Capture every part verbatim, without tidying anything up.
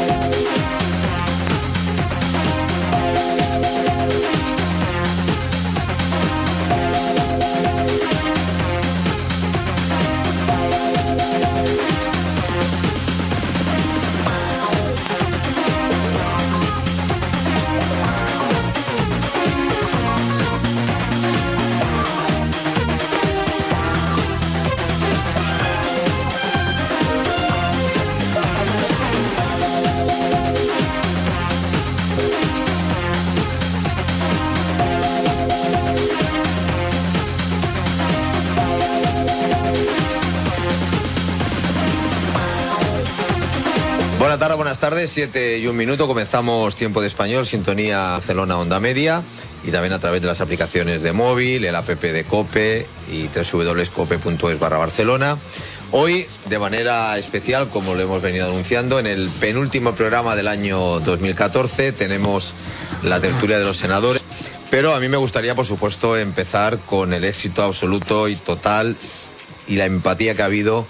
Buenas tardes, buenas tardes, siete y un minuto, comenzamos Tiempo de Español, sintonía Barcelona Onda Media y también a través de las aplicaciones de móvil, el app de COPE y doble u doble u doble u punto cope punto es barra Barcelona. Hoy, de manera especial, como lo hemos venido anunciando, en el penúltimo programa del año dos mil catorce tenemos la tertulia de los senadores, pero a mí me gustaría, por supuesto, empezar con el éxito absoluto y total y la empatía que ha habido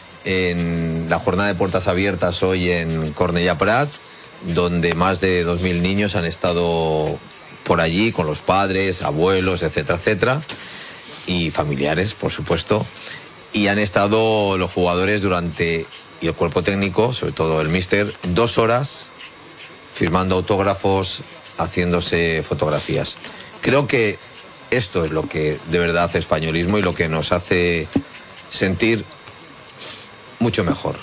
en la jornada de puertas abiertas hoy en Cornellà Prat, donde más de dos mil niños han estado por allí con los padres, abuelos, etcétera, etcétera, y familiares, por supuesto, y han estado los jugadores durante, y el cuerpo técnico, sobre todo el míster, dos horas firmando autógrafos, haciéndose fotografías. Creo que esto es lo que de verdad hace españolismo y lo que nos hace sentir mucho mejor.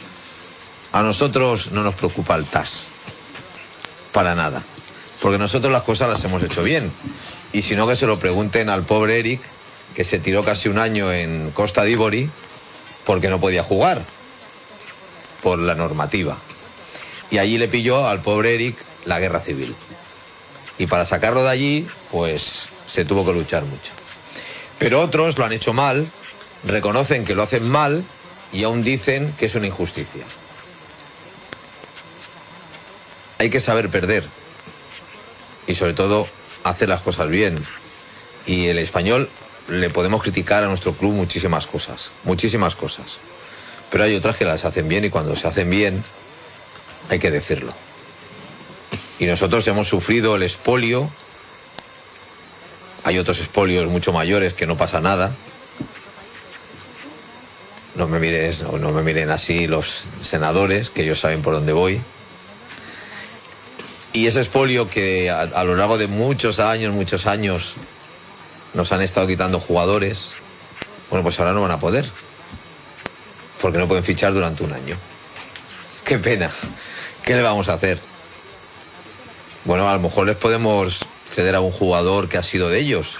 A nosotros no nos preocupa el T A S, para nada, porque nosotros las cosas las hemos hecho bien, y si no, que se lo pregunten al pobre Eric, que se tiró casi un año en Costa d'Ivori porque no podía jugar por la normativa, y allí le pilló al pobre Eric la guerra civil, y para sacarlo de allí pues se tuvo que luchar mucho. Pero otros lo han hecho mal, reconocen que lo hacen mal y aún dicen que es una injusticia. Hay que saber perder y sobre todo hacer las cosas bien. Y el Español le podemos criticar a nuestro club muchísimas cosas, muchísimas cosas. Pero hay otras que las hacen bien y cuando se hacen bien hay que decirlo. Y nosotros hemos sufrido el expolio. Hay otros expolios mucho mayores que no pasa nada. No me mires, no, no me miren así los senadores, que ellos saben por dónde voy. Y ese expolio que a, a lo largo de muchos años, muchos años, nos han estado quitando jugadores, bueno, pues ahora no van a poder, porque no pueden fichar durante un año. Qué pena. ¿Qué le vamos a hacer? Bueno, a lo mejor les podemos ceder a un jugador que ha sido de ellos.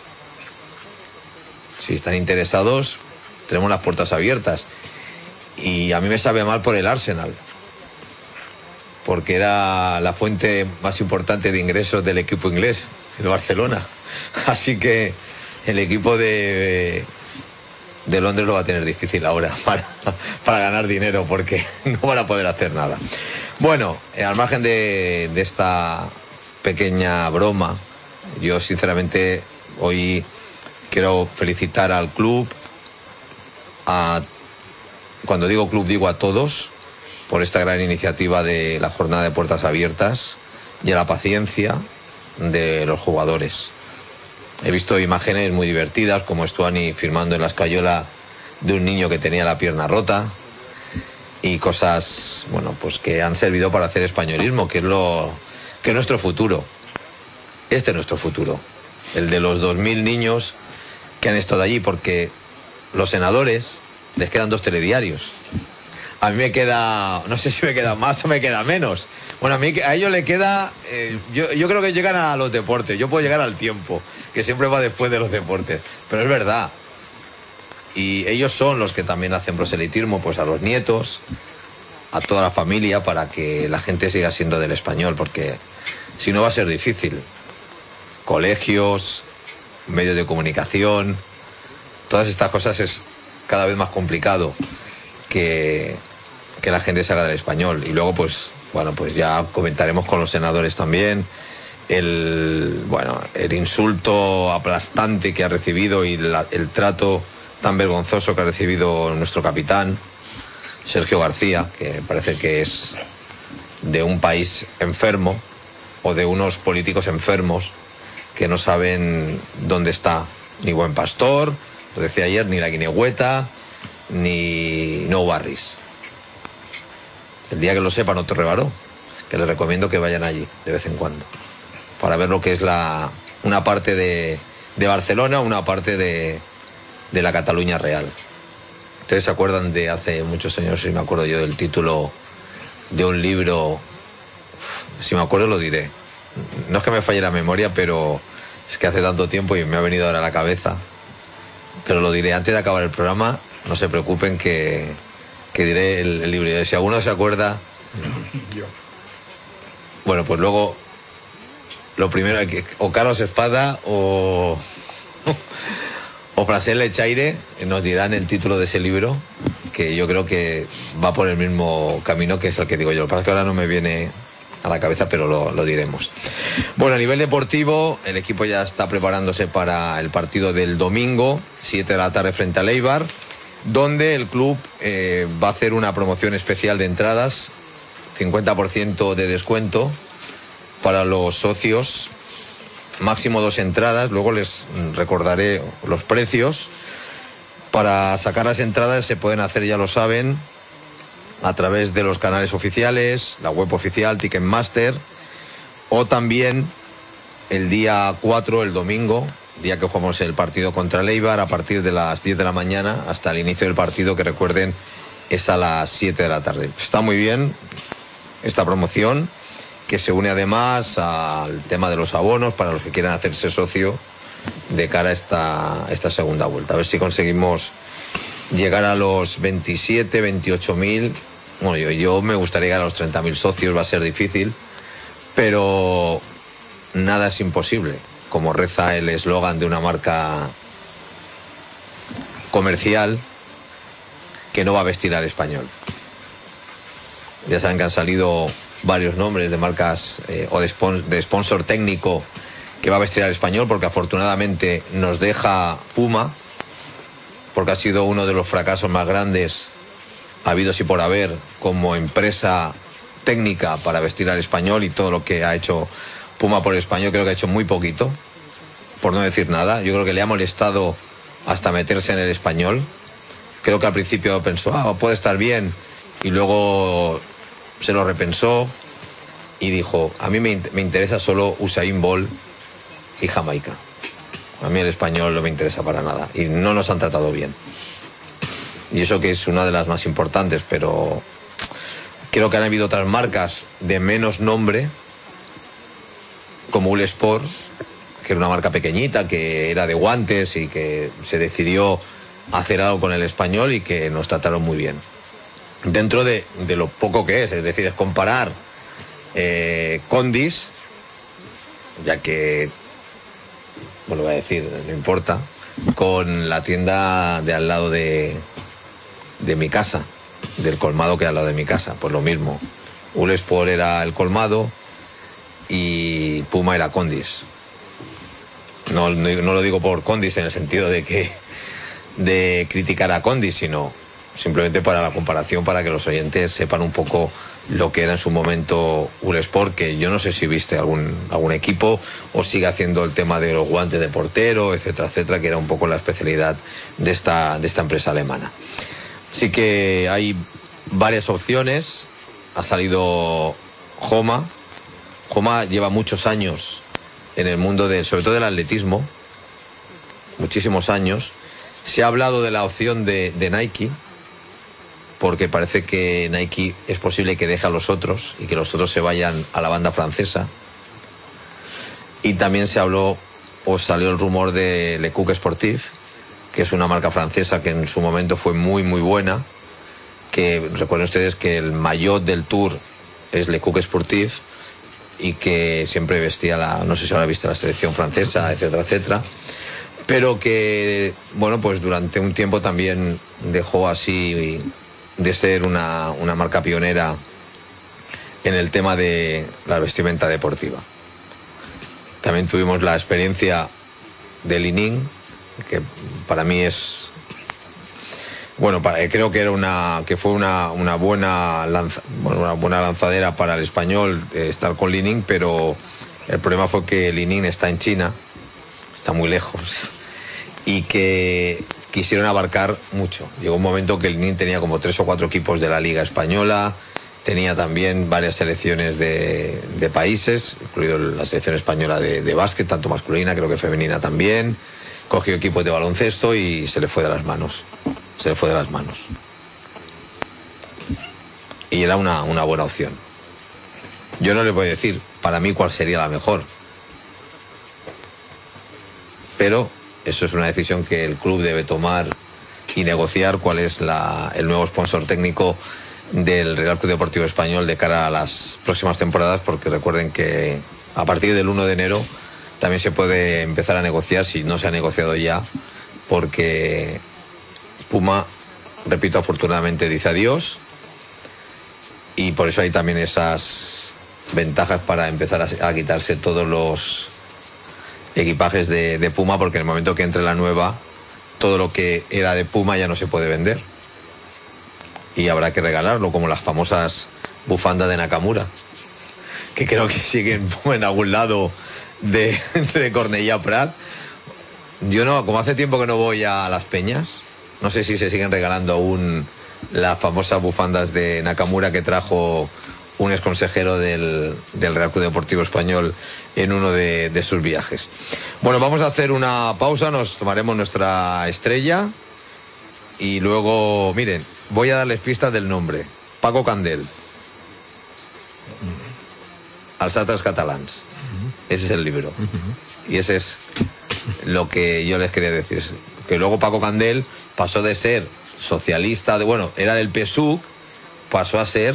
Si están interesados, tenemos las puertas abiertas. Y a mí me sabe mal por el Arsenal, porque era la fuente más importante de ingresos del equipo inglés, el Barcelona. Así que el equipo de, de Londres lo va a tener difícil ahora para, para ganar dinero, porque no van a poder hacer nada. Bueno, eh, al margen de, de esta pequeña broma, yo sinceramente hoy quiero felicitar al club, a, cuando digo club digo a todos, por esta gran iniciativa de la jornada de puertas abiertas y a la paciencia de los jugadores. He visto imágenes muy divertidas, como Stuani firmando en la escayola de un niño que tenía la pierna rota, y cosas, bueno, pues que han servido para hacer españolismo, que es lo que es nuestro futuro. Este es nuestro futuro, el de los dos mil niños que han estado allí, porque los senadores les quedan dos telediarios. A mí me queda, no sé si me queda más o me queda menos. Bueno, a mí a ellos le queda, eh, yo, yo creo que llegan a los deportes. Yo puedo llegar al tiempo, que siempre va después de los deportes. Pero es verdad. Y ellos son los que también hacen proselitismo, pues a los nietos, a toda la familia, para que la gente siga siendo del español, porque si no va a ser difícil. Colegios, medios de comunicación, todas estas cosas es cada vez más complicado que, que la gente se haga del español. Y luego pues bueno, pues ya comentaremos con los senadores también el bueno el insulto aplastante que ha recibido y la, el trato tan vergonzoso que ha recibido nuestro capitán Sergio García, que parece que es de un país enfermo o de unos políticos enfermos que no saben dónde está ni Buen Pastor, lo decía ayer, ni la Guinehueta, ni No Barris. El día que lo sepan otro Rebaró, que les recomiendo que vayan allí de vez en cuando, para ver lo que es la una parte de, de Barcelona, una parte de, de la Cataluña real. Ustedes se acuerdan de hace muchos años, si me acuerdo yo del título de un libro, si me acuerdo lo diré. No es que me falle la memoria, pero es que hace tanto tiempo y me ha venido ahora a la cabeza. Pero lo diré antes de acabar el programa, no se preocupen que, que diré el, el libro. Y si alguno se acuerda... Yo. Bueno, pues luego, lo primero, o Carlos Espada o... o Francesc Lechaire nos dirán el título de ese libro, que yo creo que va por el mismo camino que es el que digo yo. Lo que pasa es que ahora no me viene a la cabeza, pero lo, lo diremos. Bueno, a nivel deportivo, el equipo ya está preparándose para el partido del domingo, siete de la tarde frente a Eibar, donde el club eh, va a hacer una promoción especial de entradas, cincuenta por ciento de descuento para los socios, máximo dos entradas. Luego les recordaré los precios. Para sacar las entradas se pueden hacer, ya lo saben, a través de los canales oficiales, la web oficial, Ticketmaster, o también el día cuatro, el domingo, día que jugamos el partido contra el Eibar, a partir de las diez de la mañana hasta el inicio del partido, que recuerden es a las siete de la tarde. Está muy bien esta promoción, que se une además al tema de los abonos para los que quieran hacerse socio de cara a esta, esta segunda vuelta. A ver si conseguimos llegar a los veintisiete, veintiocho mil. Bueno, yo, yo me gustaría llegar a los treinta mil socios, va a ser difícil, pero nada es imposible, como reza el eslogan de una marca comercial que no va a vestir al español. Ya saben que han salido varios nombres de marcas eh, o de, spon de sponsor técnico que va a vestir al español, porque afortunadamente nos deja Puma, porque ha sido uno de los fracasos más grandes habidos y por haber como empresa técnica para vestir al español, y todo lo que ha hecho Puma por el español creo que ha hecho muy poquito, por no decir nada. Yo creo que le ha molestado hasta meterse en el español. Creo que al principio pensó, ah, puede estar bien, y luego se lo repensó y dijo, a mí me, me interesa solo Usain Bolt y Jamaica. A mí el español no me interesa para nada, y no nos han tratado bien. Y eso que es una de las más importantes, pero creo que han habido otras marcas de menos nombre, como Ul Sport, que era una marca pequeñita, que era de guantes y que se decidió hacer algo con el español y que nos trataron muy bien. Dentro de, de lo poco que es, es decir, es comparar eh, Condis, ya que, bueno, voy a decir, no importa, con la tienda de al lado de, de mi casa, del colmado que hay al lado de mi casa, pues lo mismo. Ul Sport era el colmado y Puma era Condis. No, no, no lo digo por Condis en el sentido de que de criticar a Condis, sino simplemente para la comparación, para que los oyentes sepan un poco lo que era en su momento Ul Sport, que yo no sé si viste algún algún equipo o sigue haciendo el tema de los guantes de portero, etcétera, etcétera, que era un poco la especialidad de esta, de esta empresa alemana. Así que hay varias opciones. Ha salido Homa. Homa lleva muchos años en el mundo de, sobre todo del atletismo, muchísimos años. Se ha hablado de la opción de, de Nike, porque parece que Nike es posible que deje a los otros y que los otros se vayan a la banda francesa. Y también se habló, o salió el rumor de Le Coq Sportif, que es una marca francesa que en su momento fue muy muy buena, que recuerden ustedes que el maillot del Tour es Le Coq Sportif, y que siempre vestía la, no sé si ahora viste la selección francesa, etcétera, etcétera, pero que, bueno, pues durante un tiempo también dejó así de ser una, una marca pionera en el tema de la vestimenta deportiva. También tuvimos la experiencia de Li Ning, que para mí es Bueno, para, creo que era una que fue una, una buena lanza, bueno, una buena lanzadera para el Español eh, estar con Li Ning, pero el problema fue que Li Ning está en China, está muy lejos, y que quisieron abarcar mucho. Llegó un momento que Li Ning tenía como tres o cuatro equipos de la Liga Española, tenía también varias selecciones de, de países, incluido la selección española de, de básquet, tanto masculina, creo que femenina también. Cogió equipos de baloncesto y se le fue de las manos. Se le fue de las manos. Y era una, una buena opción. Yo no le voy a decir para mí cuál sería la mejor. Pero eso es una decisión que el club debe tomar y negociar cuál es la, el nuevo sponsor técnico del Real Club Deportivo Español de cara a las próximas temporadas, porque recuerden que a partir del uno de enero también se puede empezar a negociar, si no se ha negociado ya, porque Puma, repito, afortunadamente dice adiós, y por eso hay también esas ventajas para empezar a, a quitarse todos los equipajes de, de Puma, porque en el momento que entre la nueva, todo lo que era de Puma ya no se puede vender. Y habrá que regalarlo, como las famosas bufandas de Nakamura, que creo que siguen en algún lado de, de Cornellà Prat. Yo no, como hace tiempo que no voy a las peñas, no sé si se siguen regalando aún las famosas bufandas de Nakamura que trajo un exconsejero del, del Real Club Deportivo Español en uno de, de sus viajes. Bueno, vamos a hacer una pausa, nos tomaremos nuestra estrella y luego, miren, voy a darles pistas del nombre. Paco Candel. Els altres catalans. Ese es el libro. Y ese es lo que yo les quería decir. Que luego Paco Candel pasó de ser socialista, de bueno, era del P S U C, pasó a ser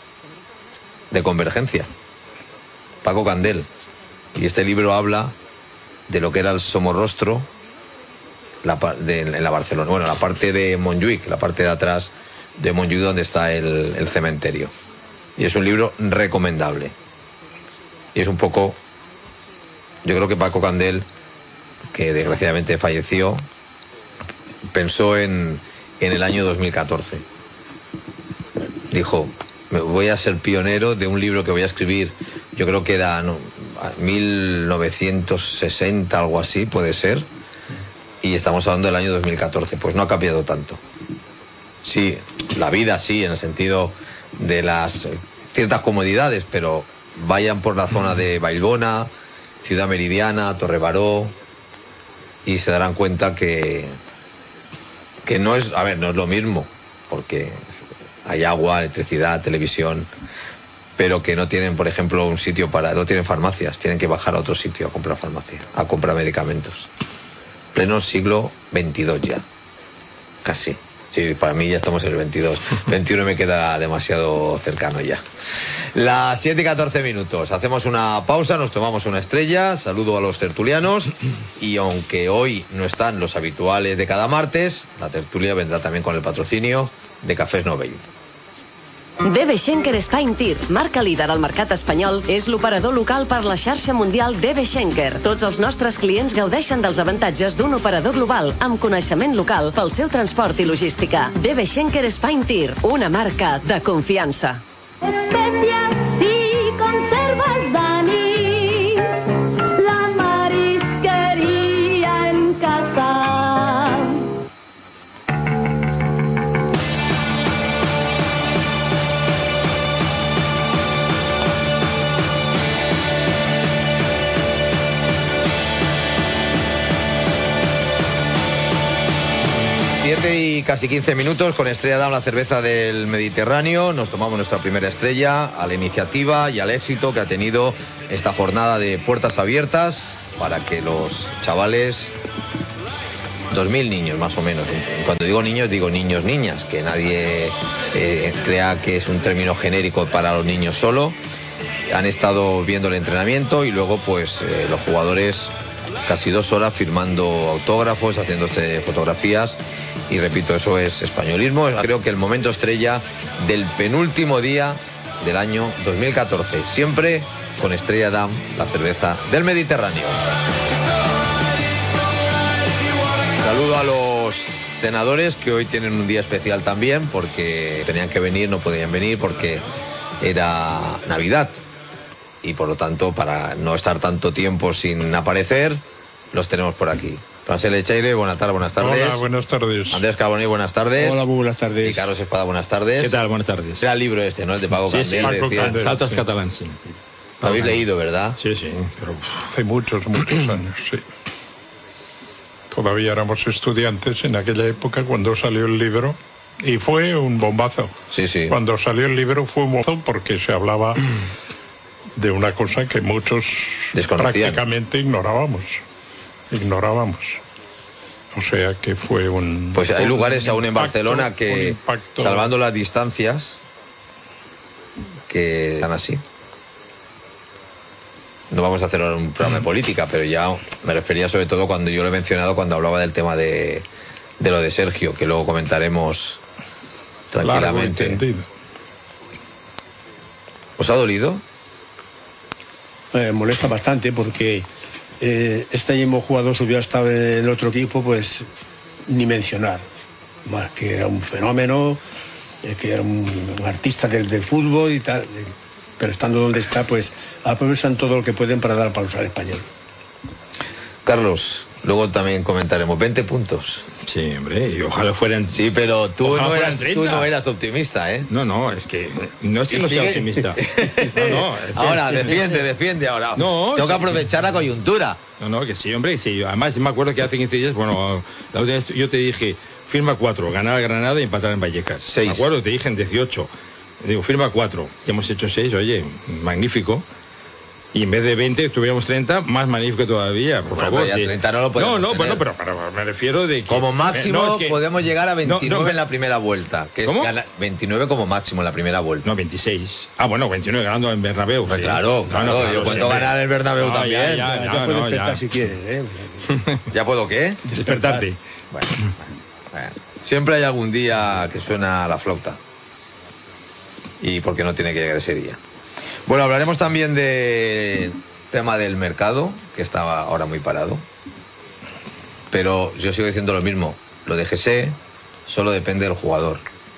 de Convergencia. Paco Candel. Y este libro habla de lo que era el Somorrostro la, de, en la Barcelona. Bueno, la parte de Montjuïc, la parte de atrás de Montjuïc donde está el, el cementerio. Y es un libro recomendable. Y es un poco, yo creo que Paco Candel, que desgraciadamente falleció, pensó en, en el año dos mil catorce. Dijo, me voy a ser pionero de un libro que voy a escribir, yo creo que era no, mil novecientos sesenta, algo así, puede ser, y estamos hablando del año dos mil catorce. Pues no ha cambiado tanto. Sí, la vida sí, en el sentido de las ciertas comodidades, pero vayan por la zona de Vallbona, Ciudad Meridiana, Torrebaró, y se darán cuenta que que no es, a ver, no es lo mismo, porque hay agua, electricidad, televisión, pero que no tienen, por ejemplo, un sitio para, no tienen farmacias, tienen que bajar a otro sitio a comprar farmacia, a comprar medicamentos. Pleno siglo veintidós ya, casi. Sí, para mí ya estamos en el veintidós. veintiuno me queda demasiado cercano ya. Las siete y catorce minutos. Hacemos una pausa, nos tomamos una estrella. Saludo a los tertulianos. Y aunque hoy no están los habituales de cada martes, la tertulia vendrá también con el patrocinio de Cafés Novell. D B Schenker Spine Tir, marca líder al mercat espanyol, és l'operador local per la xarxa mundial D B Schenker. Tots els nostres clients gaudeixen dels avantatges d'un operador global amb coneixement local pel seu transport i logística. D B Schenker Spine Tir, una marca de confiança. Especias y conservas Dani, la marisquería en casa. siete y casi quince minutos con Estrella Damm, la cerveza del Mediterráneo. Nos tomamos nuestra primera estrella a la iniciativa y al éxito que ha tenido esta jornada de puertas abiertas para que los chavales, dos mil niños más o menos, cuando digo niños digo niños, niñas, que nadie eh, crea que es un término genérico para los niños solo, han estado viendo el entrenamiento y luego pues eh, los jugadores casi dos horas firmando autógrafos, haciéndose fotografías. Y repito, eso es españolismo. Creo que el momento estrella del penúltimo día del año dos mil catorce. Siempre con Estrella Damm, la cerveza del Mediterráneo. Saludo a los senadores, que hoy tienen un día especial también, porque tenían que venir, no podían venir porque era Navidad. Y por lo tanto, para no estar tanto tiempo sin aparecer, los tenemos por aquí. Francesc Lechaire, buenas tardes, buenas tardes. Hola, buenas tardes. Andrés Carboni, buenas tardes. Hola, muy buenas tardes. Y Carlos Espada, buenas tardes. ¿Qué tal? Buenas tardes. Era el libro este, ¿no? El de Paco Sí, sí, Candel. Paco decía. Candel. Saltos sí. catalans, sí. Lo habéis leído, ¿verdad? Sí, sí. Pero hace muchos, muchos años, sí. Todavía éramos estudiantes en aquella época cuando salió el libro y fue un bombazo. Sí, sí. Cuando salió el libro fue un bombazo porque se hablaba de una cosa que muchos Desconocían. prácticamente ignorábamos. Ignorábamos. O sea que fue un... Pues hay un lugares aún en impacto, Barcelona un que, impacto. salvando las distancias, que están así. No vamos a hacer ahora un programa de política, pero ya me refería sobre todo cuando yo lo he mencionado, cuando hablaba del tema de, de lo de Sergio, que luego comentaremos Largo y tranquilamente. tendido. ¿Os ha dolido? Eh, molesta bastante porque eh, este mismo jugador, si hubiera estado en el otro equipo, pues ni mencionar. Más que era un fenómeno, eh, que era un, un artista del, del fútbol y tal. eh, Pero estando donde está, pues aprovechan todo lo que pueden para dar pausa al español. Carlos, luego también comentaremos. veinte puntos. Sí, hombre, y ojalá fueran... Sí, pero tú, Ojalá no fueran eras, tú treinta. no eras optimista, ¿eh? No, no, es que no es que Y no sea sigue- optimista. No, no, es que- Ahora, defiende, defiende ahora. No, Tengo que sí. aprovechar la coyuntura. No, no, que sí, hombre, sí. Además, me acuerdo que hace quince días, bueno, la última vez yo te dije, firma cuatro, ganar a Granada y empatar en Vallecas. Seis. Me acuerdo, te dije en dieciocho. Digo, firma cuatro, que hemos hecho seis, oye, magnífico. Y en vez de veinte, tuviéramos treinta, más magnífico todavía, por Bueno, favor. pero ya sí. treinta no lo podemos No, no, tener. bueno, pero, pero me refiero de que... Como máximo No, es que- podemos llegar a veintinueve No, no, en la primera vuelta. Que es ¿Cómo? gana- veintinueve como máximo en la primera vuelta. No, veintiséis. Ah, bueno, veintinueve ganando en Bernabéu. Pues sí. claro, No, no, claro, yo cuento siempre. ganar el Bernabéu No, también. Ya, ya, Ya, ya, ya puedes no, despertar ya. si quieres, ¿eh? ¿Ya puedo qué? Despertarte. Bueno, bueno. Siempre hay algún día que suena la flauta. Y porque no tiene que llegar ese día. Bueno, hablaremos también del tema del mercado, que estaba ahora muy parado. Pero yo sigo diciendo lo mismo. Lo de G S solo depende del jugador.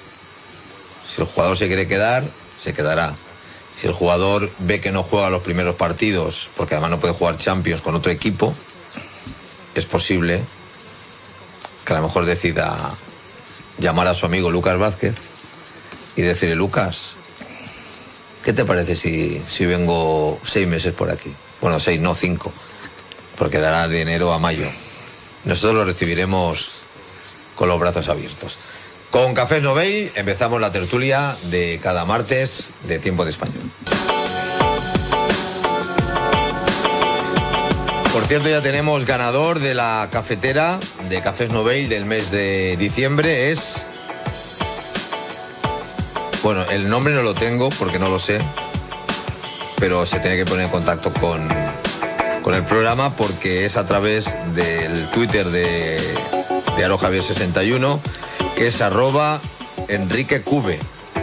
Si el jugador se quiere quedar, se quedará. Si el jugador ve que no juega los primeros partidos, porque además no puede jugar Champions con otro equipo, es posible que a lo mejor decida llamar a su amigo Lucas Vázquez y decirle: Lucas, ¿qué te parece si, si vengo seis meses por aquí? Bueno, seis, no, cinco, porque dará de enero a mayo. Nosotros lo recibiremos con los brazos abiertos. Con Cafés Novell empezamos la tertulia de cada martes de Tiempo de Español. Por cierto, ya tenemos ganador de la cafetera de Cafés Novell del mes de diciembre. Es... Bueno, el nombre no lo tengo porque no lo sé, pero se tiene que poner en contacto con, con el programa porque es a través del Twitter de, de Aro Javier sesenta y uno, que es arroba Enrique Cube.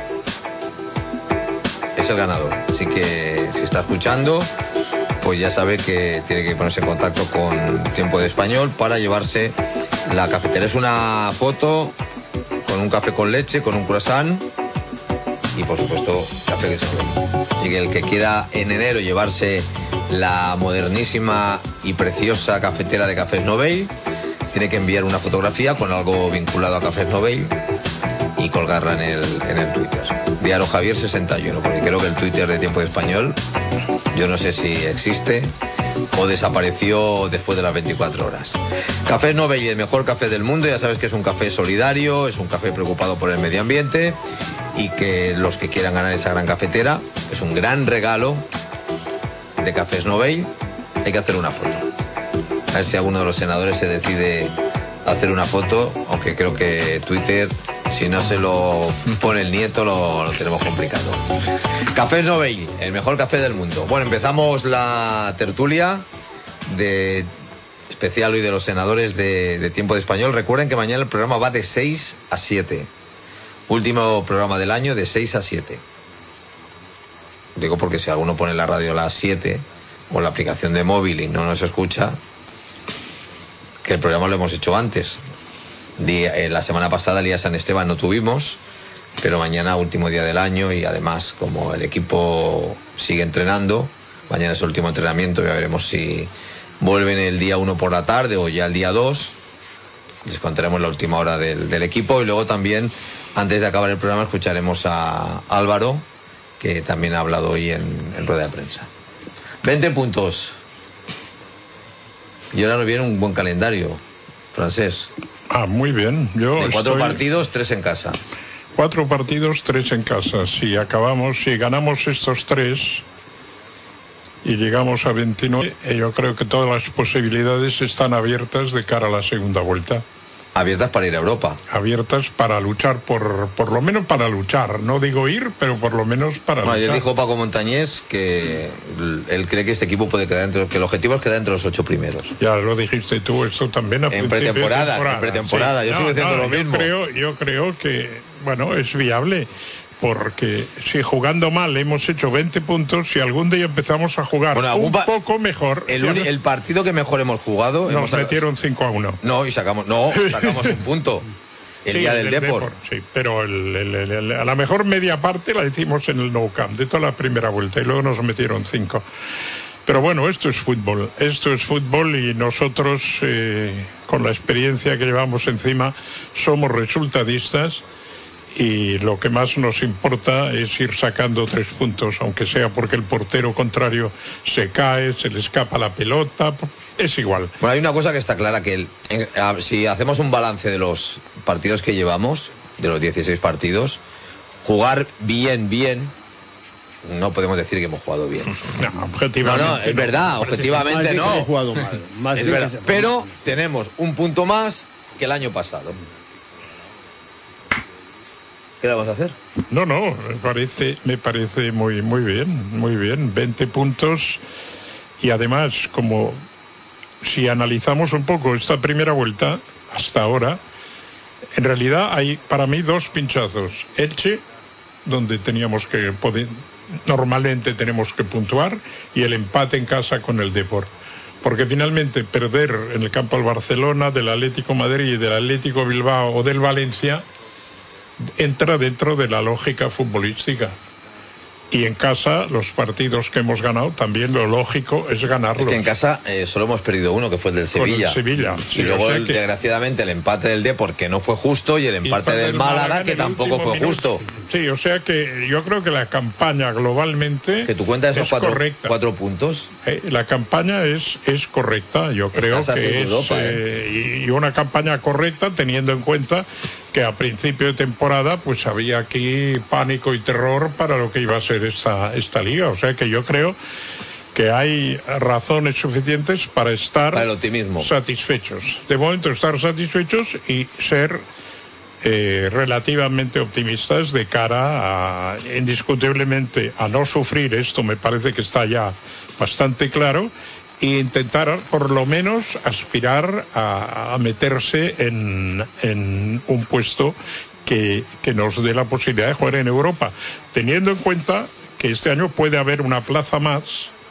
Es el ganador. Así que si está escuchando, pues ya sabe que tiene que ponerse en contacto con Tiempo de Español para llevarse la cafetera. Es una foto con un café con leche, con un croissant y por supuesto café que se bebe. Así que el que quiera en enero llevarse la modernísima y preciosa cafetera de Cafés Novell tiene que enviar una fotografía con algo vinculado a Cafés Novell y colgarla en el, en el Twitter de Aro Javier sesenta y uno, porque creo que el Twitter de Tiempo de Español yo no sé si existe o desapareció después de las veinticuatro horas. Cafés Novell, el mejor café del mundo. Ya sabes que es un café solidario, es un café preocupado por el medio ambiente y que los que quieran ganar esa gran cafetera, es un gran regalo de Cafés Novell, hay que hacer una foto. A ver si alguno de los senadores se decide hacer una foto, aunque creo que Twitter, si no se lo pone el nieto, lo, lo tenemos complicado. Cafés Novell, el mejor café del mundo. Bueno, empezamos la tertulia de especial hoy de los senadores de, de Tiempo de Español. Recuerden que mañana el programa va de seis a siete. Último programa del año de seis a siete. Digo porque si alguno pone la radio a las siete o la aplicación de móvil y no nos escucha, que el programa lo hemos hecho antes. Día, eh, la semana pasada el día San Esteban no tuvimos, pero mañana último día del año y además como el equipo sigue entrenando, mañana es el último entrenamiento, ya veremos si vuelven el día uno por la tarde o ya el día dos. Les contaremos la última hora del, del equipo y luego también, antes de acabar el programa, escucharemos a Álvaro, que también ha hablado hoy en, en rueda de prensa. veinte puntos. Y ahora nos viene un buen calendario, Francés. Ah, muy bien. Yo de cuatro estoy... partidos, tres en casa. Cuatro partidos, tres en casa. Si acabamos, si ganamos estos tres y llegamos a veintinueve, yo creo que todas las posibilidades están abiertas de cara a la segunda vuelta. Abiertas para ir a Europa. Abiertas para luchar, por por lo menos para luchar. No digo ir, pero por lo menos para no, luchar. Ayer dijo Paco Montañés que él cree que este equipo puede quedar entre, que el objetivo es quedar entre los ocho primeros. Ya lo dijiste tú, esto también a en pretemporada, en pretemporada. Sí. Yo no, sigo diciendo no, lo mismo. Yo creo, yo creo que, bueno, es viable. Porque si jugando mal hemos hecho veinte puntos, si algún día empezamos a jugar bueno, un pa poco mejor... El, un, el partido que mejor hemos jugado... Nos hemos metieron cinco a uno. No, y sacamos no sacamos un punto. El sí, día del Depor. Depor. Sí, pero el, el, el, el, a la mejor media parte la hicimos en el Nou Camp, de toda la primera vuelta, y luego nos metieron cinco. Pero bueno, esto es fútbol, esto es fútbol y nosotros, eh, con la experiencia que llevamos encima, somos resultadistas. Y lo que más nos importa es ir sacando tres puntos, aunque sea porque el portero contrario se cae, se le escapa la pelota, es igual. Bueno, hay una cosa que está clara, que el, en, a, si hacemos un balance de los partidos que llevamos, de los dieciséis partidos, jugar bien, bien, no podemos decir que hemos jugado bien. No, objetivamente. No, no, es verdad, objetivamente no. Hemos jugado mal. Más es verdad. Pero tenemos un punto más que el año pasado. ¿Qué le vamos a hacer? No, no, me parece, me parece muy, muy bien, muy bien. veinte puntos y además, como si analizamos un poco esta primera vuelta hasta ahora, en realidad hay para mí dos pinchazos. Elche, donde teníamos que poder, normalmente tenemos que puntuar, y el empate en casa con el Depor. Porque finalmente perder en el campo del Barcelona, del Atlético Madrid, del Atlético Bilbao o del Valencia entra dentro de la lógica futbolística. Y en casa, los partidos que hemos ganado, también lo lógico es ganarlos. Es que en casa eh, solo hemos perdido uno, que fue el del Sevilla. Con el Sevilla. Y Sí, luego, o sea el, que... desgraciadamente, el empate del Depor, que no fue justo, y el empate y del, del Málaga, Málaga que tampoco fue minuto. justo. Sí, o sea que yo creo que la campaña globalmente que tú cuentas esos es cuatro, correcta. cuatro puntos. Eh, la campaña es, es correcta, yo creo Estás que es Europa, eh, eh. y una campaña correcta, teniendo en cuenta que a principio de temporada pues había aquí pánico y terror para lo que iba a ser esta, esta liga. O sea que yo creo que hay razones suficientes para estar para el optimismo. satisfechos. De momento estar satisfechos y ser eh, relativamente optimistas de cara a, indiscutiblemente, a no sufrir. Esto me parece que está ya bastante claro. E intentar, por lo menos, aspirar a, a meterse en, en un puesto que, que nos dé la posibilidad de jugar en Europa, teniendo en cuenta que este año puede haber una plaza más.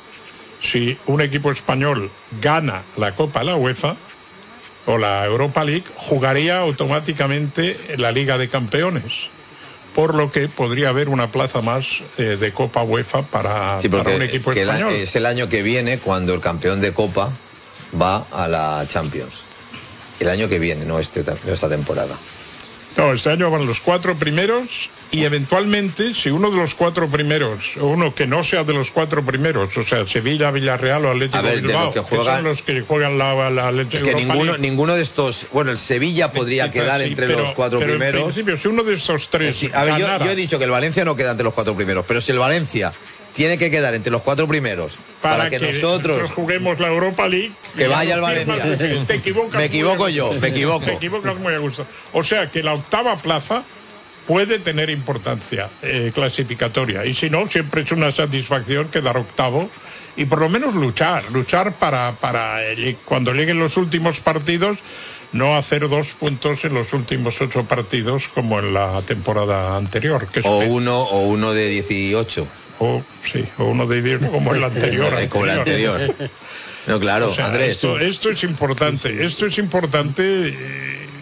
Si un equipo español gana la Copa de la UEFA o la Europa League, jugaría automáticamente la Liga de Campeones, por lo que podría haber una plaza más eh, de Copa UEFA para, sí, para un equipo que español. La, es el año que viene cuando el campeón de Copa va a la Champions. El año que viene, no, este, no esta temporada. No, este año van los cuatro primeros y eventualmente, si uno de los cuatro primeros, o uno que no sea de los cuatro primeros, o sea, Sevilla, Villarreal o Atlético ver, Bilbao, que, juegan, que son los que juegan la, la Atlético es que ninguno, ninguno de estos, bueno, el Sevilla podría sí, quedar sí, entre pero, los cuatro pero primeros. En principio, si uno de estos tres sí, a ver, ganara... yo, yo he dicho que el Valencia no queda entre los cuatro primeros, pero si el Valencia tiene que quedar entre los cuatro primeros para, para que, que nosotros, nosotros juguemos la Europa League, que vaya al Valencia. Te equivocas. Me equivoco yo, me equivoco. Me equivocas muy a gusto. O sea que la octava plaza puede tener importancia eh, clasificatoria, y si no, siempre es una satisfacción quedar octavo y por lo menos luchar, luchar para, para eh, cuando lleguen los últimos partidos no hacer dos puntos en los últimos ocho partidos como en la temporada anterior. Que es o que... uno o uno de dieciocho. O, sí, o uno de diez como el anterior. como el anterior. No, claro, o sea, Andrés. Esto, esto es importante, esto es importante... Eh,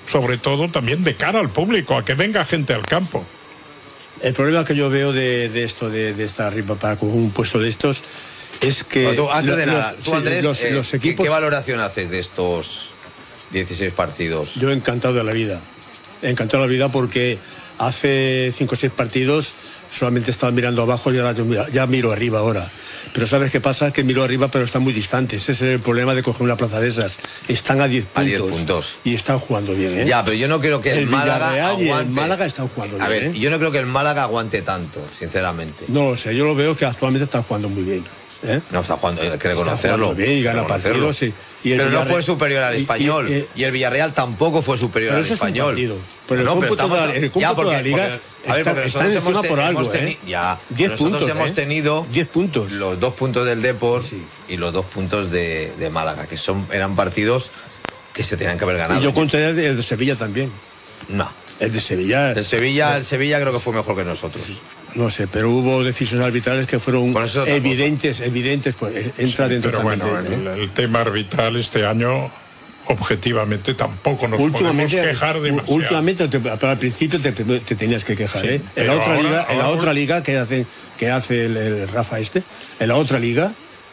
sobre todo también de cara al público, a que venga gente al campo. El problema que yo veo de, de esto, de, de esta ripa para con un puesto de estos, es que... Bueno, tú, antes de los, nada, tú, sí, Andrés, los, eh, los ¿qué, equipos... ¿qué valoración haces de estos dieciséis partidos? Yo encantado de la vida. Encantado de la vida porque hace cinco o seis partidos solamente estaba mirando abajo y ahora yo mira, ya miro arriba ahora. Pero ¿sabes qué pasa? Que miro arriba pero están muy distantes. Ese es el problema de coger una plaza de esas. Están a diez puntos. A diez puntos. Y están jugando bien, ¿eh? Ya, pero yo no creo que el, el Málaga Villarreal aguante. y el Málaga están jugando a bien, ver, ¿eh? yo no creo que el Málaga aguante tanto, sinceramente. No lo sé, yo lo veo que actualmente están jugando muy bien. ¿eh? No, está jugando, hay que Está reconocerlo. jugando bien y gana reconocerlo. partidos. Y, y el Pero no Villarreal- fue superior al y- y- Español. Y, y- el Villarreal tampoco fue superior Pero al eso es un Español. partido. Pero el No, cómputo estamos- de la- el ya, cómputo porque- de la Liga porque- a ver, está- porque está nosotros encima hemos te- por algo, hemos teni- ¿eh? Ya, diez nosotros puntos, hemos ¿eh? tenido diez puntos. los dos puntos del Depor Sí. y los dos puntos de, de Málaga, que son eran partidos que se tenían que haber ganado. Y yo conté el de Sevilla también. No. El de Sevilla... El Sevilla, el Sevilla creo que fue mejor que nosotros. No sé, pero hubo decisiones arbitrales que fueron Bueno, eso es otra evidentes, evidentes, pues eh, entra dentro Pero también. bueno, de- el, ¿eh? el tema arbitral este año, objetivamente, tampoco nos Últimamente, podemos quejar demasiado. últimamente te- pero al principio te, te tenías que quejar, Sí, ¿eh? En pero la otra ahora- liga, en la ahora- otra liga que hace, que hace el, el Rafa este, en la otra liga,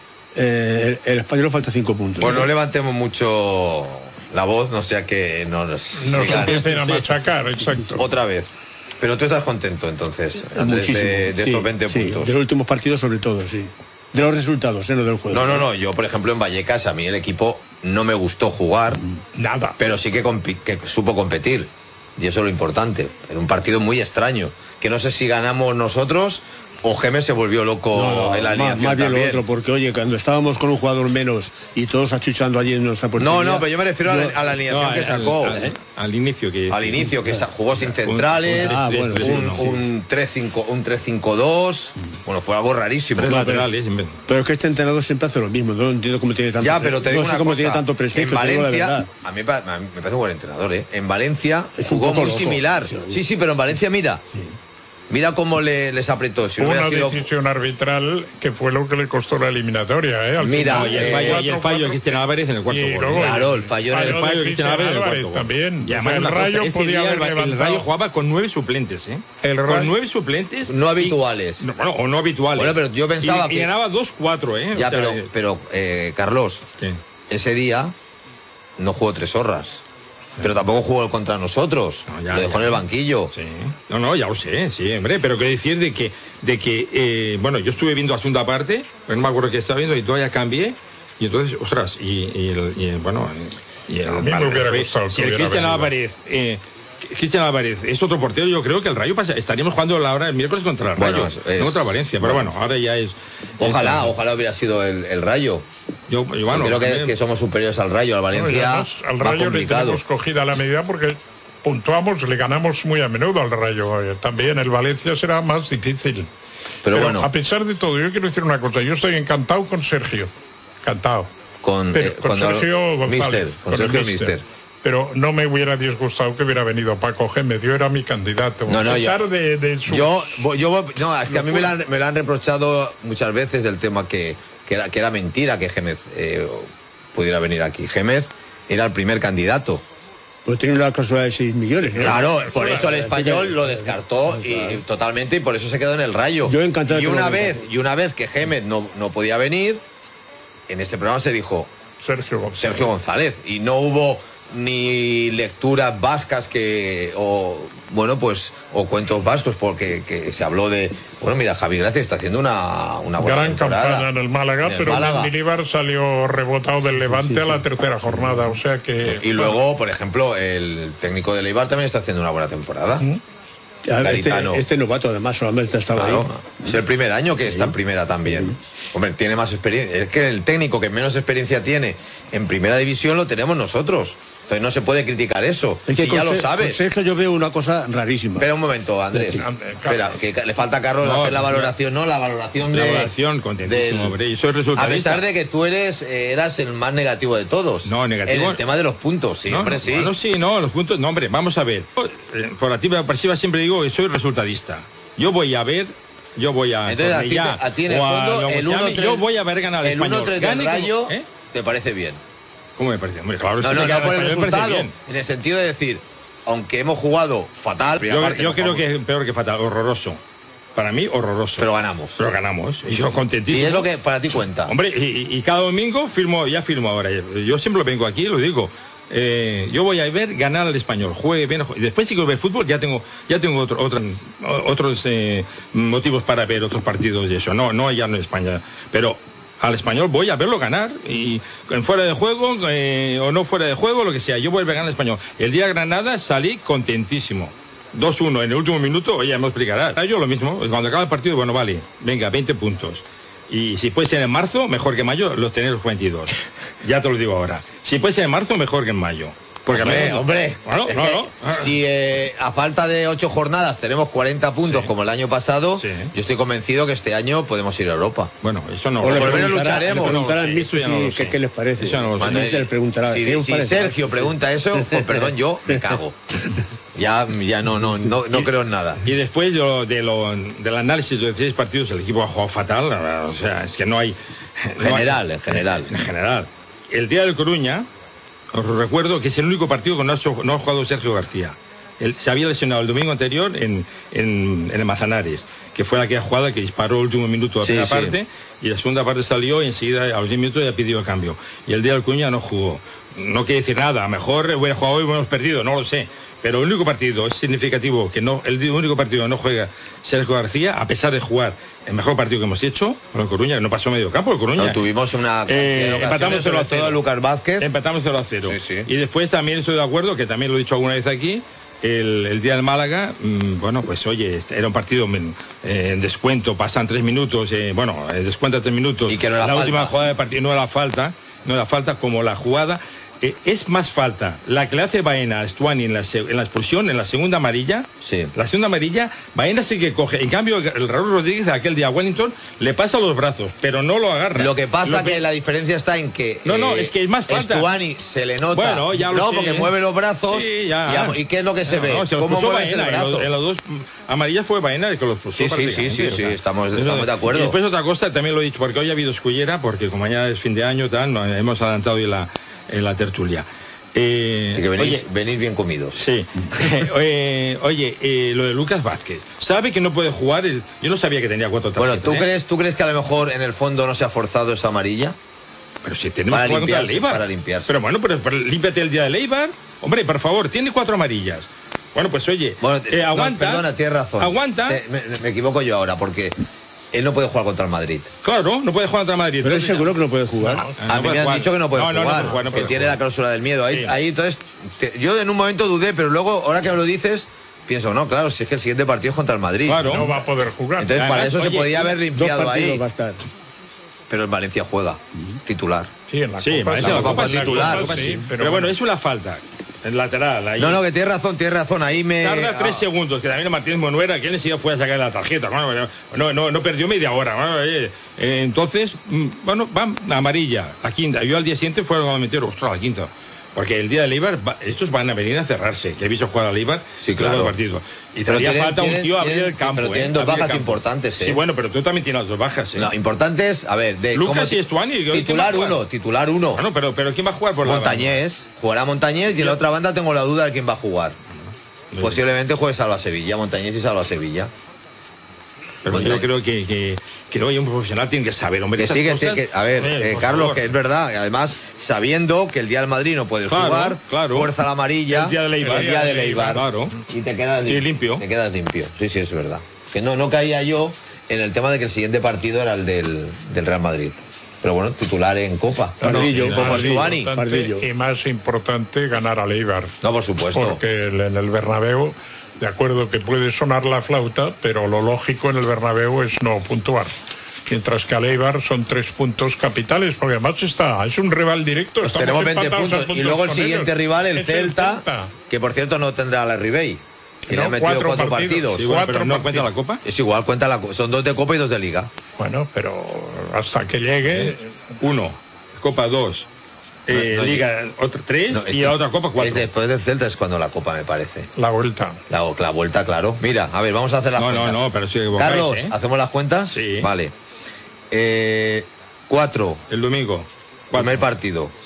eh, el, el español falta cinco puntos. Pues ¿eh? no levantemos mucho la voz, no sea que nos Nos sigan empiecen a machacar, exacto. otra vez. Pero tú estás contento entonces, Andrés, Muchísimo. de, de Sí, estos veinte sí, puntos. de los últimos partidos sobre todo, sí. De los resultados, ¿eh? No del juego. No, no, no. Yo, por ejemplo, en Vallecas, a mí el equipo no me gustó jugar, Nada. pero sí que, compi- que supo competir. Y eso es lo importante. En un partido muy extraño. Que no sé si ganamos nosotros o Gémez se volvió loco No, no, en la más, alineación más bien lo también. otro, porque oye, cuando estábamos con un jugador menos y todos achuchando allí en nuestra portería... No, no, pero yo me refiero a la, yo- a la alineación No, que al- sacó. al, al inicio que Al inicio, que sa- jugó sin centrales, Ah, bueno, sí, un, no, sí. un tres cinco un tres cinco dos. Bueno, fue algo rarísimo. tres No, laterales. en vez- Pero es que este entrenador siempre hace lo mismo, no entiendo cómo tiene tanto Ya, pero te digo no sé una cómo cosa, tiene tanto prestigio, en te digo la Valencia, verdad. a mí pa- a mí me parece un buen entrenador, ¿eh? En Valencia Es un jugó poco muy loco. similar. Sí, Sí, sí, pero en Valencia, mira, mira cómo le, les apretó. Si Hubo hubiera una sido... decisión arbitral que fue lo que le costó la eliminatoria, ¿eh? Al Mira, final, y el eh, fallo, y el cuatro, fallo de cuatro, Cristian Álvarez en el cuarto y gol. luego Claro, el fallo fallo era- de el fallo de Cristian Cristian Álvarez en el Álvarez cuarto gol. también. Y además el una cosa, Rayo ese podía día haber el, el levantado. Rayo jugaba con nueve suplentes, ¿eh? El Rayo- Con nueve suplentes. No y- habituales. no, bueno, o no habituales. Bueno, pero yo pensaba y, que- y ganaba dos cuatro, ¿eh? Ya, O sea, pero, eh, pero eh, Carlos, ¿qué? ese día no jugó tres horas. Pero tampoco jugó contra nosotros. No, ya, lo dejó ya. en el banquillo. Sí. No, no, ya lo sé, sí, hombre, pero quiero decir de que, de que eh, bueno, yo estuve viendo la segunda parte, pero no me acuerdo qué estaba viendo y todavía cambié, y entonces, ostras, y, y, el, y el- bueno, y el, A mí me hubiera gustado que si el hubiera Cristian venido. Álvarez, eh, Cristian Álvarez es otro portero, yo creo que el Rayo pasa, estaríamos jugando la hora del miércoles contra el Bueno, Rayo, es- no contra Valencia, pero bueno. bueno, ahora ya es... Ojalá, es- ojalá hubiera sido el, el Rayo. Yo, yo, bueno, creo que, también- que somos superiores al Rayo, al No, y Valencia. además, al más Rayo le complicado. tenemos cogida la medida porque puntuamos, le ganamos muy a menudo al Rayo. eh, También el Valencia será más difícil. Pero bueno, a pesar de todo, yo quiero decir una cosa. Yo estoy encantado con Sergio. Encantado. con, Pero, eh, con cuando- Sergio González. Mister, con el Sergio Mister. Mister. Pero no me hubiera disgustado que hubiera venido Paco Gémez. Yo era mi candidato. No, no, a pesar yo- de, de su... Yo, voy- yo, voy- no, es que a mí me lo, Locura. han, me lo han reprochado muchas veces del tema que, que, era, que era mentira que Gémez eh, pudiera venir aquí. Gémez era el primer candidato. Pues tiene una cláusula de seis millones, ¿no? Claro, por eso el eh, español eh, lo descartó y, claro. totalmente y por eso se quedó en el Rayo. Yo encantado y de que una lo vez venga. y una vez que Gémez no, no podía venir, en este programa se dijo Sergio González. Sergio González y no hubo ni lecturas vascas que o bueno pues o cuentos vascos porque que se habló de bueno mira Javi Gracia está haciendo una, una buena Gran temporada campaña en el Málaga, En el pero Málaga. Mendilibar salió rebotado del Levante a la tercera jornada, o sea que... y luego por ejemplo el técnico de Eibar también está haciendo una buena temporada. ¿Mm? Este, Garitano. este novato, además, solamente estaba Claro, ahí. es el primer año que está en primera también. Hombre, tiene más experiencia. Es que el técnico que menos experiencia tiene en primera división lo tenemos nosotros. Entonces no se puede criticar eso. Es que Si con ya lo Ser- sabes. con Sergio yo veo una cosa rarísima. Espera un momento, Andrés. Sí. Espera, que le falta a Carlos No, hacer la no. valoración, ¿no? La valoración de... La valoración, contentísimo, del- hombre, y soy A resultadista. pesar de que tú eres, eh, eras el más negativo de todos. No, negativo- En el tema de los puntos, sí, no, hombre, no, sí. bueno, sí, no, los puntos, no, hombre, vamos a ver. Eh, Por activa y pasiva siempre digo que soy resultadista. Yo voy a ver, yo voy a Entonces, a ti, Cornellá a ti en el o a fondo, lo que el se llame, uno tres yo voy a ver ganar al el Español. uno tres del Gane como- Rayo ¿eh? te parece bien. ¿Cómo me parece? Hombre, claro, No, sí no, me no queda- por el me parece resultado, bien. en el sentido de decir, aunque hemos jugado fatal, Yo, aparte yo no creo jugamos, que es peor que fatal, horroroso. Para mí, horroroso. pero ganamos. Pero ganamos. Y yo contentísimo. Y es lo que para ti cuenta. Hombre, y, y cada domingo firmo, ya firmo ahora. Yo siempre vengo aquí y lo digo. Eh, yo voy a ver ganar al Español, juegue bien, juegue. Después si quiero ver fútbol ya tengo ya tengo otro, otro, otros eh, motivos para ver otros partidos y eso. No, no ya no en España, pero al Español voy a verlo ganar y en fuera de juego eh, o no fuera de juego, lo que sea. Yo voy a ver ganar al Español. El día de Granada salí contentísimo. dos uno en el último minuto, oye, me explicarás. Yo lo mismo, cuando acaba el partido, bueno, vale, venga, veinte puntos. Y si puede ser en marzo, mejor que en mayo, los tener los veintidós. Ya te lo digo ahora. Si puede ser en marzo, mejor que en mayo. Porque a mí- Hombre, hombre, Bueno, es no, que no. si eh, a falta de ocho jornadas tenemos cuarenta puntos Sí. como el año pasado, Sí. yo estoy convencido que este año podemos ir a Europa. Bueno, eso no. O le por lo menos preguntará, lucharemos. le preguntará al No, mister eso ya no si- lo qué, sé. qué les parece. Eso no lo sé. El mister le preguntará. si, ¿qué os si parece? Sergio pregunta eso, con perdón, yo me cago. Ya, ya no, no, no, no Y- creo en nada. Y después de lo, de lo- del análisis de los dieciséis partidos, el equipo ha jugado fatal. O sea, es que no hay. En no hay- general, en general. En general. El día del Coruña, os recuerdo que es el único partido que no ha, so- no ha jugado Sergio García. Él se había lesionado el domingo anterior en, en, en el Manzanares, que fue aquella jugada que disparó el último minuto de la Sí, primera sí. parte, y la segunda parte salió y enseguida a los diez minutos ya pidió el cambio. Y el día del Coruña no jugó. No quiere decir nada, a lo mejor hubiera jugado hoy y hubiéramos perdido, no lo sé. Pero el único partido es significativo, que no, el único partido que no juega Sergio García, a pesar de jugar el mejor partido que hemos hecho, con el Coruña, que no pasó medio campo, el Coruña. No, tuvimos una cantidad Eh, de ocasiones, empatamos cero a sobre todo cero. Lucas Vázquez. Empatamos cero a cero. Sí, sí. Y después también estoy de acuerdo, que también lo he dicho alguna vez aquí, el, el día del Málaga, mmm, bueno, pues oye, era un partido men, eh, en descuento, pasan tres minutos, eh, bueno, eh, descuenta tres minutos. Y que no era la falta. última jugada del partido no era falta, no era falta como la jugada. Eh, es más falta la que le hace Baena a Stuani en la, se- en la expulsión, en la segunda amarilla. Sí. La segunda amarilla, Baena sí que coge. En cambio, el, el Raúl Rodríguez, aquel día a Wellington, le pasa los brazos, pero no lo agarra. Lo que pasa Lo que la diferencia está en que No, no, es que es más falta. Stuani se le nota. Bueno, ya lo no, sé. porque mueve los brazos. Sí, ya. y, a- ¿y qué es lo que se No, ve? no, se los ¿Cómo puso mueve el Baena, en, brazo? los, en las dos mm, amarillas fue Baena el que los puso. Sí, sí, sí, prácticamente, sí, sí, estamos- Eso- estamos de acuerdo. Y después otra cosa, también lo he dicho, porque hoy ha habido escullera, porque como mañana es fin de año, tal, no, hemos adelantado hoy la, en la tertulia. Eh, Así que venís, oye, venís bien comidos. sí. Eh, oye, eh, lo de Lucas Vázquez. ¿Sabe que no puede jugar? El- Yo no sabía que tenía cuatro tarjetas. Bueno, ¿tú ¿eh? crees, ¿tú crees que a lo mejor en el fondo no se ha forzado esa amarilla? Pero si tenemos Para que jugar contra el limpiarse, Eibar. para limpiarse. Pero bueno, pero, pero límpiate el día del Eibar. Hombre, por favor, tiene cuatro amarillas. Bueno, pues oye, Bueno, eh, no, aguanta. perdona, tienes razón. Aguanta. Te- me, me equivoco yo ahora, porque él no puede jugar contra el Madrid. Claro, no puede jugar contra Madrid. Pero es Entonces, seguro que no puede jugar. No, A no mí puede me han jugar. dicho que no puede No, no, no jugar, puede jugar, no que puede tiene jugar. la cláusula del miedo. Ahí, Sí. ahí entonces, te- yo en un momento dudé, pero luego, ahora que me lo dices, pienso, no, claro, si es que el siguiente partido es contra el Madrid. Claro. No va a poder jugar. Entonces, para Además, eso se oye, podía haber Dos limpiado partidos ahí. va a estar. Pero el Valencia juega, titular. Sí, en la Sí, Copa, parece en la Copa en la titular. Copa sí, Pero, bueno, es una falta. En lateral. Ahí. No, no, que tienes razón, tienes razón. Ahí me. Tarda tres ah, segundos, que también Martínez Monuera, que él enseguida fue a sacar la tarjeta. Bueno, no, no, no perdió media hora. Bueno, oye, eh, entonces, mm, bueno, va amarilla, la quinta. Yo al día siguiente fue a meter, ostras, la quinta. Porque el día del Eibar, va- estos van a venir a cerrarse, que he visto jugar al Eibar Sí, claro. todo el partido. Y Pero todavía tienen- falta un tienen- tío a abrir tienen- el campo. pero eh, tienen dos abrir el bajas campo. importantes, eh. Sí, bueno, pero tú también tienes las dos bajas, ¿eh? No, importantes, a ver, de. Lucas ¿cómo ti- y Estuani, ¿quién va a Titular jugar? uno, titular uno. Bueno, pero, pero ¿quién va a jugar por la Montañés, jugará Montañés y en la otra banda tengo la duda de quién va a jugar. banda? Posiblemente juegue Salva Sevilla, Montañés y Salva Sevilla. Pero Montañés. yo creo que, que, que hoy un profesional tiene que saber, hombre. Que esas sí, que, cosas, que- a ver, hombre, eh, por Carlos, favor. que es verdad, y además sabiendo que el día del Madrid no puedes Claro, jugar, claro. fuerza la amarilla, El día del Eibar. el día del Eibar, Claro. y te quedas Y limpio. Te quedas limpio, sí, sí, es verdad. Que no, no caía yo en el tema de que el siguiente partido era el del, del Real Madrid. Pero bueno, titular en Copa. Pardillo, como Pardillo. Estuani. Importante Pardillo. y más importante ganar al Eibar. No, por supuesto. Porque el- en el Bernabéu, de acuerdo que puede sonar la flauta, pero lo lógico en el Bernabéu es no puntuar. Mientras que al Eibar son tres puntos capitales, porque además está, es un rival directo. Pues estamos tenemos veinte empatados a puntos. Y luego el con siguiente ellos. rival, el Es Celta, Celta. que por cierto no tendrá la Ribey. Que le No, han metido cuatro cuatro, partidos. partidos. Sí, bueno, pero Cuatro no cuenta la partidos. Copa. Es igual, cuenta la, co- son dos de Copa y dos de Liga. Bueno, pero hasta que llegue, Uno, Copa dos, eh, No, no, Liga otra tres No, es y que- la otra Copa es cuatro. después del Celta es cuando la Copa, me parece. la vuelta. La, la vuelta, claro. Mira, a ver, vamos a hacer las No, no, cuentas. no, pero sí equivocáis, Carlos, ¿eh? ¿hacemos las cuentas? Sí. Vale. Eh, cuatro, El domingo. Cuatro. primer partido. Sí.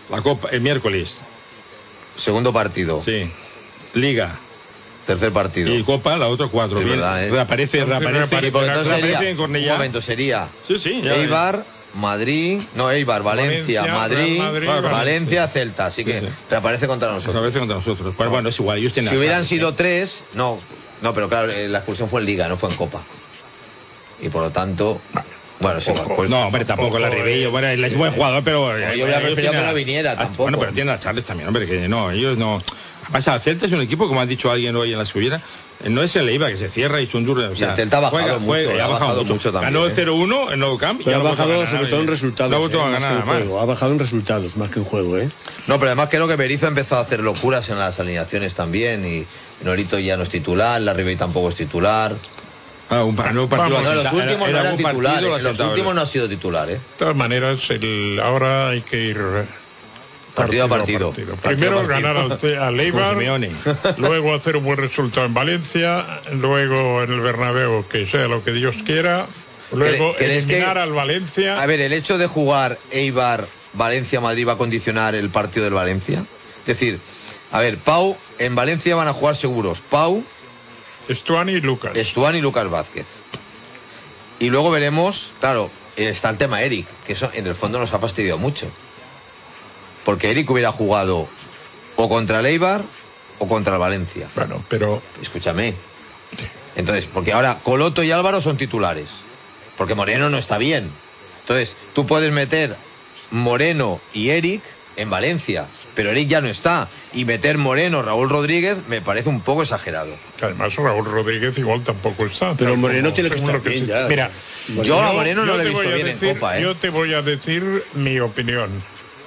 La Copa, el miércoles. Segundo partido. Sí. Liga. Tercer partido. Y Copa, la otra cuatro. Es Bien, verdad, ¿eh? Reaparece, reaparece. Sí, porque entonces reaparece sería, en Cornellá. un momento, sería Sí, sí. ya- Eibar, Madrid, no, Eibar, Valencia, Valencia, Madrid, Real Madrid, Valencia, Valencia. Celta. Así que Sí, sí. reaparece contra nosotros. Reaparece contra nosotros. Bueno, bueno, es igual. Ellos tienen Si la hubieran chance, sido ¿eh? tres, no, no, pero claro, eh, la expulsión fue en Liga, no fue en Copa. Y por lo tanto, bueno, sí, Ojo. pues, No, hombre, tampoco la Rebello. Bueno, él es buen jugador, pero. yo eh, hubiera ellos preferido tienen que no a- viniera, a- tampoco. Bueno, pero tienen a Charles también, hombre, que no, ellos no. Pasa, el Celta es un equipo, como ha dicho alguien hoy en la subiera, eh, no es el Eibar que se cierra y son duros. O Y sea, el Celta ha bajado juega, mucho, juega, ha y ha bajado, bajado mucho. mucho también, Ganó ¿eh? cero uno en Nou Camp y Pero ya ha no vuelto a bajado ganar, sobre todo en eh. resultados. No ha vuelto eh, a más ganar que en nada más. juego. Ha bajado en resultados más que en juego, ¿eh? No, pero además creo que Berizzo ha empezado a hacer locuras en las alineaciones también y Norito ya no es titular, la Ribey tampoco es titular. Ah, un, pa- no, un partido Vamos, No, los asentado, últimos era- no era eran un partido titulares, los asentado, últimos ¿eh? no ha sido titular, ¿eh? De todas maneras, el, ahora hay que ir eh, Partido a partido. Primero Partido a partido. ganar al, Ce- al Eibar, Con Simeone. luego hacer un buen resultado en Valencia, luego en el Bernabéu, que sea lo que Dios quiera, luego ¿Cre- crees eliminar que- al Valencia. A ver, el hecho de jugar Eibar, Valencia, Madrid va a condicionar el partido del Valencia. Es decir, a ver, Pau, en Valencia van a jugar seguros Pau, Estuani y Lucas. Estuani y Lucas Vázquez. Y luego veremos, claro, está el tema Eric, que eso en el fondo nos ha fastidiado mucho. Porque Eric hubiera jugado o contra el Eibar o contra el Valencia. Bueno, pero Escúchame. Entonces, porque ahora Coloto y Álvaro son titulares. Porque Moreno no está bien. Entonces, tú puedes meter Moreno y Eric en Valencia, pero Eric ya no está. Y meter Moreno, Raúl Rodríguez, me parece un poco exagerado. además Raúl Rodríguez igual tampoco está. Pero tal Moreno como- tiene que según estar lo bien se- ya. Mira, Yo a Moreno no yo lo he te visto voy a bien en decir- Copa, ¿eh? Yo te voy a decir mi opinión.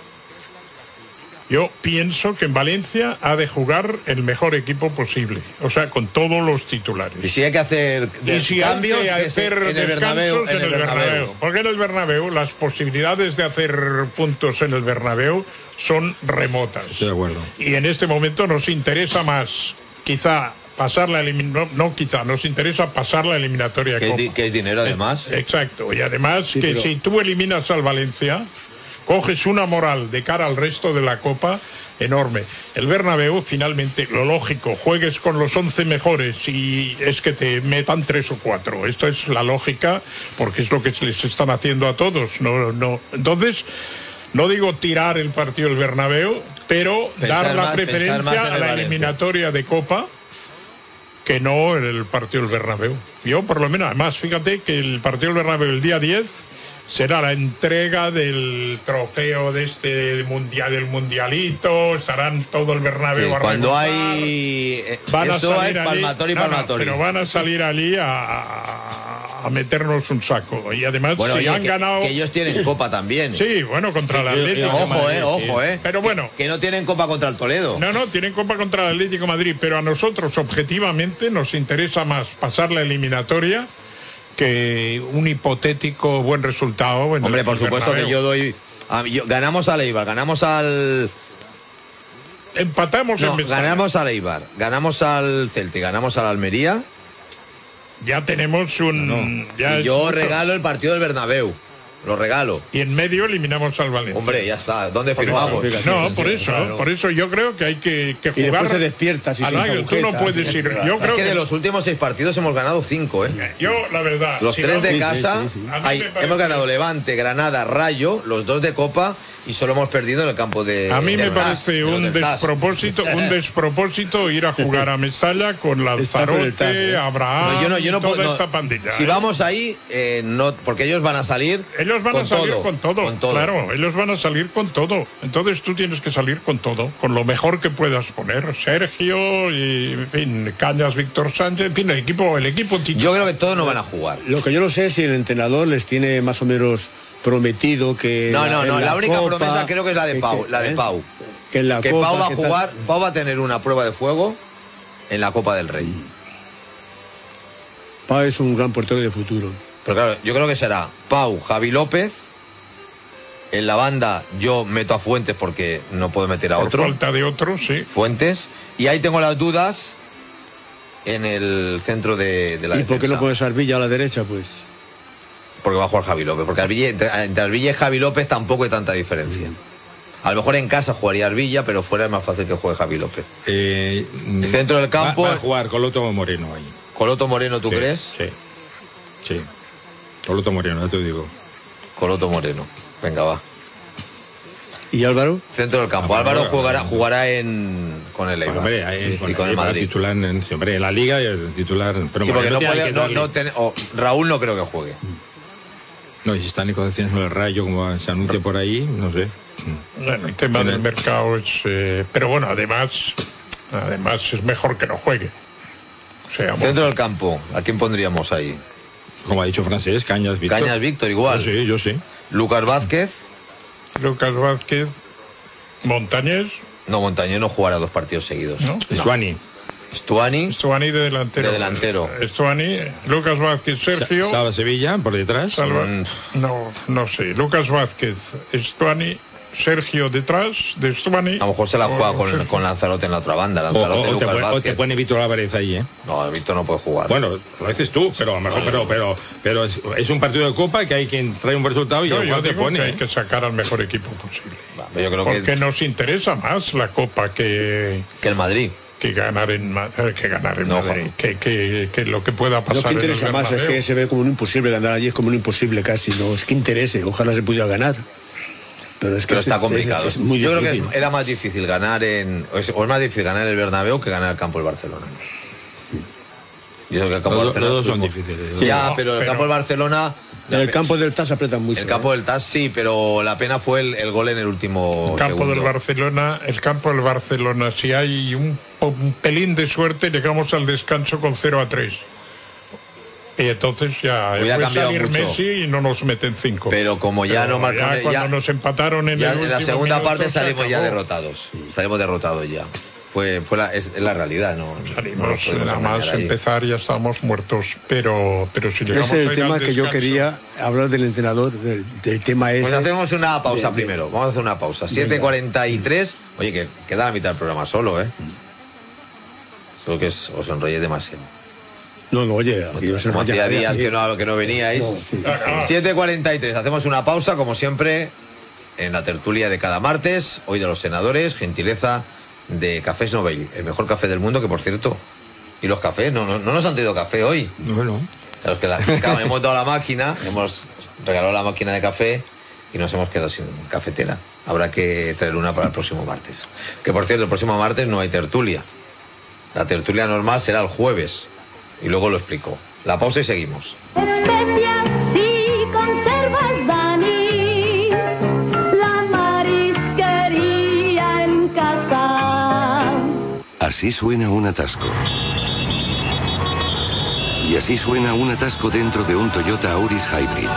Yo pienso que en Valencia ha de jugar el mejor equipo posible, o sea, con todos los titulares. Y si hay que hacer Y si hay cambios, que que hacer se- en el Bernabéu, descansos en el Bernabéu. Porque en el Bernabéu las posibilidades de hacer puntos en el Bernabéu son remotas. Estoy de acuerdo. Y en este momento nos interesa más, quizá, pasar la eliminatoria, no, no quizá, nos interesa pasar la eliminatoria de Que es, Copa. di- que es dinero además. Eh, Exacto, y además Sí, que pero- si tú eliminas al Valencia, coges una moral de cara al resto de la Copa enorme. El Bernabéu, finalmente, lo lógico, juegues con los once mejores y es que te metan tres o cuatro. Esto es la lógica, porque es lo que les están haciendo a todos. No, no. Entonces, no digo tirar el partido del Bernabéu, pero Pensar dar la más- pensar preferencia más en a el la Valencia. eliminatoria de Copa que no en el partido del Bernabéu. Yo, por lo menos, además, fíjate que el partido del Bernabéu el día diez será la entrega del trofeo de este mundial, del mundialito, estarán todo el Bernabéu Sí, a cuando remontar. hay eh, Van a eso salir es allí- palmatorio y no, no, palmatorio. pero van a salir allí a, a- a meternos un saco. Y además, Bueno, si oye, han que, ganado... que ellos tienen copa también. Sí, bueno, contra el Yo- yo- Atlético. Ojo, Madrid, eh, ojo, eh. Pero bueno, Que no tienen copa contra el Toledo. no, no, tienen Copa contra el Atlético de Madrid, pero a nosotros objetivamente nos interesa más pasar la eliminatoria que un hipotético buen resultado. En Hombre, el por supuesto que Bernabéu. yo doy... a mí- yo- ganamos al Eibar, ganamos al... Empatamos No, en Mestalla. ganamos al Eibar, ganamos al Celta y ganamos al Almería. Ya tenemos un... ya Y es yo mucho. regalo el partido del Bernabéu. Lo regalo. Y en medio eliminamos al Valencia. Hombre, ya está. ¿Dónde Por firmamos? eso, No, por eso, Claro. por eso yo creo que hay que, que Y jugar... después te despiertas y al sin aire. Tú no agujetas. puedes ir... Yo Es creo que que... de los últimos seis partidos hemos ganado cinco, ¿eh? Yo, la verdad... Los si tres de vamos- casa, sí, sí, sí. A mí hay- me parece- hemos ganado Levante, Granada, Rayo, los dos de Copa y solo hemos perdido en el campo de. A mí del me Gas, parece de los un del Gas. despropósito, un despropósito ir a jugar a Mestalla con Está con el tazo, Lanzarote, ¿eh? Abraham, No, yo no, yo no y toda puedo- no. esta pandilla. Si ¿eh? vamos ahí, eh, no, porque ellos van a salir. Ellos van con a salir todo, con todo, con todo. claro, ellos van a salir con todo. Entonces tú tienes que salir con todo, con lo mejor que puedas poner. Sergio y, en fin, Cañas, Víctor Sánchez, en fin, el equipo, el equipo titular. Yo creo que todos no van a jugar. Lo que yo no sé es si el entrenador les tiene más o menos prometido que... No, no, en no. La única Copa, promesa creo que es la de que- Pau. La de ¿eh? Pau. Que en la Que Copa, Pau va a que tal- jugar, Pau va a tener una prueba de fuego en la Copa del Rey. Pau es un gran portero de futuro. Pero claro, yo creo que será Pau, Javi López. En la banda yo meto a Fuentes porque no puedo meter a Por otro. falta de otros, sí. Fuentes. Y ahí tengo las dudas en el centro de, de la ¿Y por qué no defensa. pones a Arvilla a la derecha, pues? Porque va a jugar Javi López. Porque Arvilla, entre, entre Arvilla y Javi López tampoco hay tanta diferencia. A lo mejor en casa jugaría Arvilla, pero fuera es más fácil que juegue Javi López. Eh, El centro del campo... Va, va a jugar Coloto Moreno ahí. ¿Coloto Moreno, tú sí, crees? Sí, sí. Coloto Moreno, ya te digo. Coloto Moreno. Venga, va. ¿Y Álvaro? Centro del campo. Ah, Álvaro bueno, jugará, bueno. jugará en con el Eibar. Bueno, hombre, ahí, y con, con el Eibar, Madrid. titular en, hombre, en la Liga y el titular... Pero Sí, porque no tiene puede, que no, darle. no ten- o Raúl no creo que juegue. No, y si está negociaciones con el Rayo, como se anuncia por ahí, no sé. Bueno, el tema del mercado es... eh, pero bueno, además, además es mejor que no juegue. O sea, Centro del campo. ¿A quién pondríamos ahí? Como ha dicho Francés, Cañas Víctor. Cañas Víctor, igual. Yo sí, yo sí. Lucas Vázquez. Lucas Vázquez, Montañés, No, Montañés no jugará dos partidos seguidos. ¿no? Stuani. Stuani. Stuani de delantero. De delantero. Stuani, Lucas Vázquez, Sergio. Salva Sevilla, por detrás. Salva- Mm. No, no sé. Lucas Vázquez, Stuani, Sergio detrás de Stuani. A lo mejor se la juega O con, Sergio. con Lanzarote en la otra banda. O, Lanzarote, o- o te, Lucas pone- o Vázquez. te pone Víctor Álvarez ahí, ¿eh? No, Víctor no puede jugar. Bueno, lo dices tú, pero a lo mejor, pero, pero, pero es, es un partido de Copa que hay quien trae un resultado y Yo, el yo cual te digo pone. que hay ¿eh? que sacar al mejor equipo posible. Va, yo creo Porque que, nos interesa más la Copa que, que el Madrid. que ganar en, Ma- eh, que ganar en No, Madrid. Juan. Que, que, que lo que pueda pasar Lo que en el interesa más es Bernabéu. que se ve como un imposible ganar allí, es como un imposible casi, no es que interese, ojalá se pudiera ganar. Pero es que Pero es- está es- complicado. es muy Yo creo difícil. que era más difícil ganar en... O es, o es más difícil ganar en el Bernabéu que ganar el campo del Barcelona. Yo creo que el campo Los, del los dos son Barcelona... difíciles. Sí, ya, No, pero el pero- campo del Barcelona... En el campo del T A S apretan mucho. El campo ¿eh? del T A S sí, pero la pena fue el, el gol en el último El campo segundo. del Barcelona, el campo del Barcelona, si hay un, un pelín de suerte, llegamos al descanso con cero a tres. Y entonces ya Hubiera puede cambiado salir mucho. Messi y no nos meten cinco. Pero como ya Pero no marcó... ya cuando ya- nos empataron en ya el en la último segunda minuto, parte se salimos ya acabó. derrotados. Salimos derrotados ya. Fue, fue la, es, es la realidad, ¿no? No Salimos, nos podemos nada más engañar ahí. empezar ya estábamos muertos, pero, pero si llegamos Ese es a el ir al tema que yo descanso- quería hablar del entrenador, del, del tema ese. Pues hacemos una pausa de- de- primero. Vamos a hacer una pausa. siete cuarenta y tres. Oye, que queda la mitad del programa solo, ¿eh? Solo que es- os enrollé demasiado. No, no, oye, aquí no se Como enrolla hacía nadie, días aquí- que no, que no veníais. No, sí. siete cuarenta y tres. Hacemos una pausa, como siempre, en la tertulia de cada martes. Hoy de los senadores, gentileza de Cafés Novell, el mejor café del mundo, que por cierto. ¿Y los cafés? No, no, no nos han traído café hoy. Bueno, Claro, es que la, claro, hemos dado la máquina, hemos regalado la máquina de café y nos hemos quedado sin cafetera. Habrá que traer una para el próximo martes. Que por cierto, el próximo martes no hay tertulia. La tertulia normal será el jueves. Y luego lo explico. La pausa y seguimos. Especias y conservas, Dani. La marisquería en casa. Así suena un atasco. Y así suena un atasco dentro de un Toyota Auris Hybrid.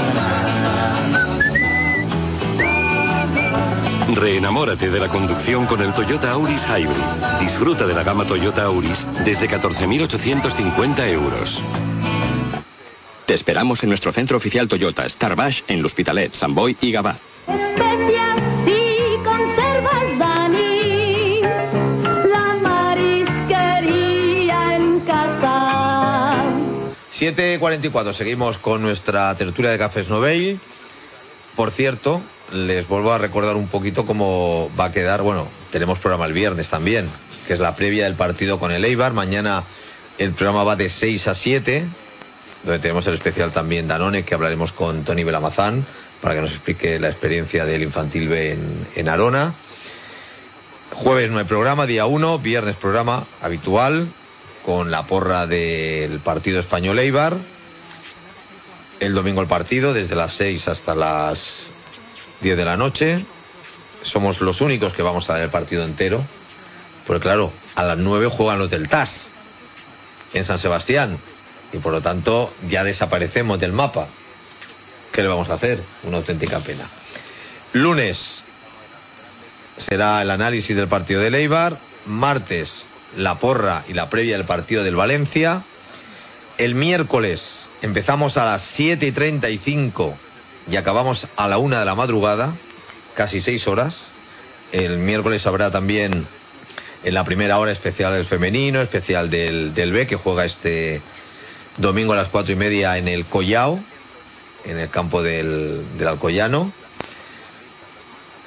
Reenamórate de la conducción con el Toyota Auris Hybrid. Disfruta de la gama Toyota Auris desde catorce mil ochocientos cincuenta euros. Te esperamos en nuestro centro oficial Toyota, Starbash, en L'Hospitalet, Sant Boi y Gavà. Especias y conservas, Dani. La marisquería en casa. siete cuarenta y cuatro. Seguimos con nuestra tertulia de Cafés Novell. Por cierto, les vuelvo a recordar un poquito cómo va a quedar. Bueno, tenemos programa el viernes también, que es la previa del partido con el Eibar. Mañana el programa va de seis a siete, donde tenemos el especial también Danone, que hablaremos con Tony Belamazán para que nos explique la experiencia del Infantil B en, en Arona. Jueves no hay programa, día uno. Viernes programa habitual con la porra del partido español Eibar. El domingo el partido, desde las seis hasta las diez de la noche. Somos los únicos que vamos a ver el partido entero. Porque claro, a las nueve juegan los del T A S en San Sebastián. Y por lo tanto ya desaparecemos del mapa. ¿Qué le vamos a hacer? Una auténtica pena. Lunes será el análisis del partido del Eibar. Martes la porra y la previa del partido del Valencia. El miércoles empezamos a las siete y treinta y cinco y acabamos a la una de la madrugada, casi seis horas. El miércoles habrá también en la primera hora especial el femenino, especial del, del B, que juega este domingo a las cuatro y media en el Collao, en el campo del, del Alcoyano.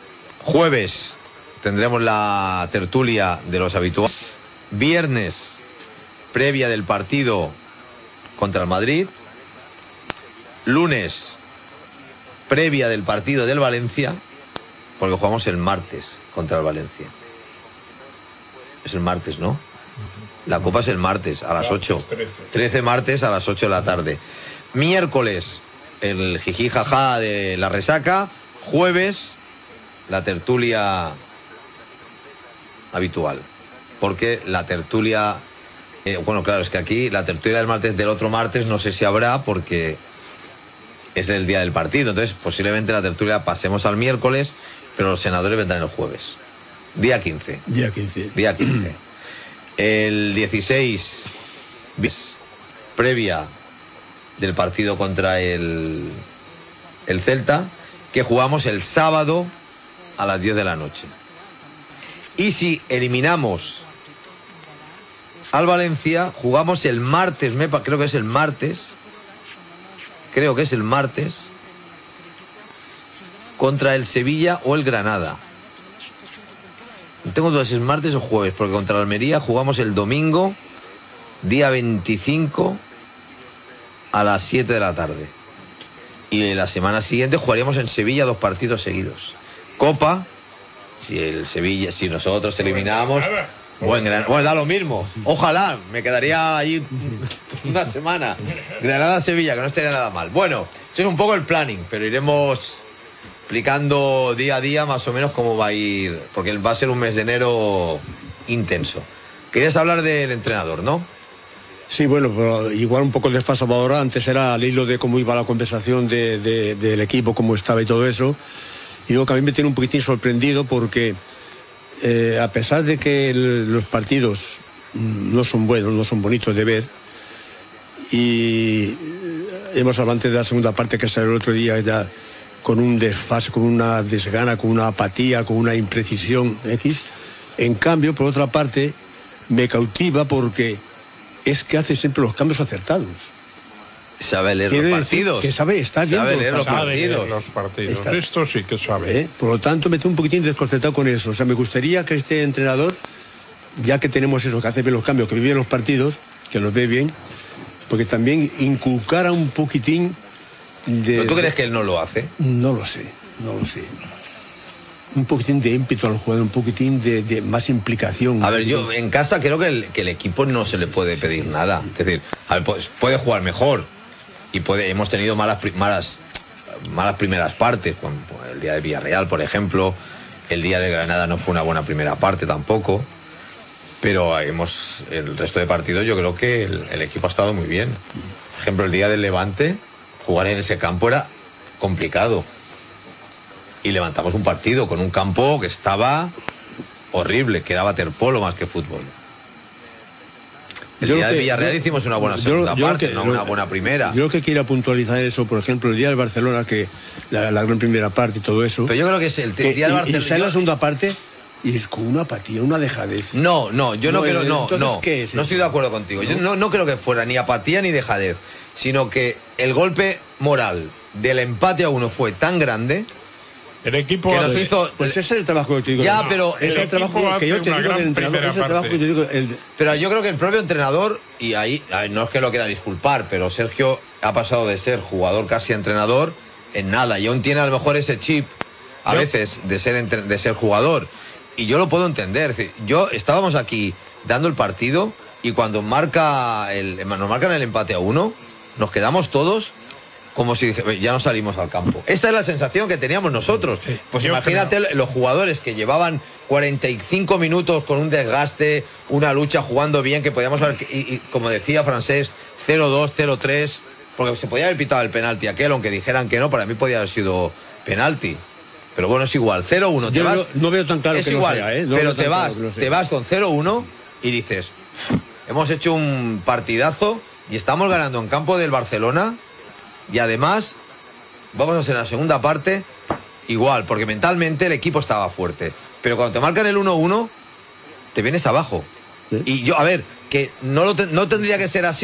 Jueves tendremos la tertulia de los habituales. Viernes, previa del partido contra el Madrid. Lunes, previa del partido del Valencia, porque jugamos el martes contra el Valencia. Es el martes, ¿no? La Copa es el martes a las ocho. trece martes a las ocho de la tarde. Miércoles, el jiji jaja de la resaca. Jueves, la tertulia habitual. Porque la tertulia... Eh, bueno, claro, es que aquí la tertulia del martes del otro martes no sé si habrá porque es el día del partido. Entonces, posiblemente la tertulia pasemos al miércoles, pero los senadores vendrán el jueves. Día quince. Día quince. Día quince. El dieciséis, previa del partido contra el, el Celta, que jugamos el sábado a las diez de la noche. Y si eliminamos al Valencia, jugamos el martes, me, creo que es el martes, creo que es el martes, contra el Sevilla o el Granada. Tengo dudas si es martes o jueves, porque contra la Almería jugamos el domingo, día veinticinco, a las siete de la tarde. Y la semana siguiente jugaríamos en Sevilla dos partidos seguidos. Copa, si el Sevilla, si nosotros eliminamos, buen Granada, bueno, da lo mismo. Ojalá, me quedaría ahí una semana. Granada-Sevilla, que no estaría nada mal. Bueno, ese es un poco el planning, pero iremos explicando día a día más o menos cómo va a ir, porque va a ser un mes de enero intenso. Querías hablar del entrenador, ¿no? Sí, bueno, pero igual un poco desfasado ahora. Antes era al hilo de cómo iba la conversación de, de, del equipo, cómo estaba y todo eso. Y digo que a mí me tiene un poquitín sorprendido porque eh, a pesar de que el, los partidos no son buenos, no son bonitos de ver, y hemos hablado antes de la segunda parte que salió el otro día ya con un desfase, con una desgana, con una apatía, con una imprecisión X. En cambio, por otra parte, me cautiva porque es que hace siempre los cambios acertados. Sabe leer Quiere los decir partidos. Que sabe, está viendo sabe leer los partidos. partidos. Los partidos. Está. Esto sí que sabe. ¿Eh? Por lo tanto, me tengo un poquitín desconcertado con eso. O sea, me gustaría que este entrenador, ya que tenemos eso, que hace bien los cambios, que vive bien los partidos, que los ve bien, porque también inculcara un poquitín de... ¿Pero tú crees que él no lo hace? No lo sé, no lo sé. Un poquitín de ímpetu al jugador, un poquitín de, de más implicación. A ver, yo en casa creo que el, que el equipo no se le puede pedir nada. Es decir, a ver, pues, puede jugar mejor y puede, hemos tenido malas, malas, malas primeras partes. Con, el día de Villarreal, por ejemplo, el día de Granada no fue una buena primera parte tampoco. Pero hemos el resto de partidos yo creo que el, el equipo ha estado muy bien. Por ejemplo, el día del Levante, jugar en ese campo era complicado. Y levantamos un partido con un campo que estaba horrible, que era waterpolo más que fútbol. El Yo día lo de que- Villarreal yo- hicimos una buena yo- segunda yo lo parte, que- no lo- una buena primera. Yo lo que quiero puntualizar eso, por ejemplo, el día del Barcelona, que la, la gran primera parte y todo eso. Pero yo creo que es el que, día del y- y Barcelona. sale la yo- segunda parte y es con una apatía, una dejadez. No, no, yo no, No, creo, no, entonces, no, ¿qué es no eso? estoy de acuerdo contigo. Yo no, no creo que fuera ni apatía ni dejadez, sino que el golpe moral del empate a uno fue tan grande El equipo que nos hace- hizo... Pues ese es el trabajo que te digo. Ya, No, pero es el el trabajo equipo que yo hace te una digo gran del entrenador, primera es el trabajo parte. que yo digo. El, Pero yo creo que el propio entrenador, y ahí, ahí no es que lo quiera disculpar, pero Sergio ha pasado de ser jugador casi a entrenador en nada, y aún tiene a lo mejor ese chip, a Yo- veces, de ser, entre- de ser jugador. Y yo lo puedo entender. Es decir, yo estábamos aquí dando el partido, y cuando marca el, nos marcan el empate a uno, nos quedamos todos como si dije, ya no salimos al campo. Esta es la sensación que teníamos nosotros. Pues Yo imagínate creo- los jugadores que llevaban cuarenta y cinco minutos con un desgaste, una lucha, jugando bien, que podíamos haber, y, y como decía Francés, cero dos, cero tres, porque se podía haber pitado el penalti aquel, aunque dijeran que no, para mí podía haber sido penalti. Pero bueno, es igual, cero uno. yo no, no veo tan claro es que no igual, sea, ¿eh? No pero veo tan te claro vas, que no sea. te vas con cero uno y dices, hemos hecho un partidazo y estamos ganando en campo del Barcelona, y además vamos a hacer la segunda parte igual, porque mentalmente el equipo estaba fuerte. Pero cuando te marcan el uno uno, te vienes abajo. ¿Sí? Y yo, a ver, que no, lo te- no tendría que ser así,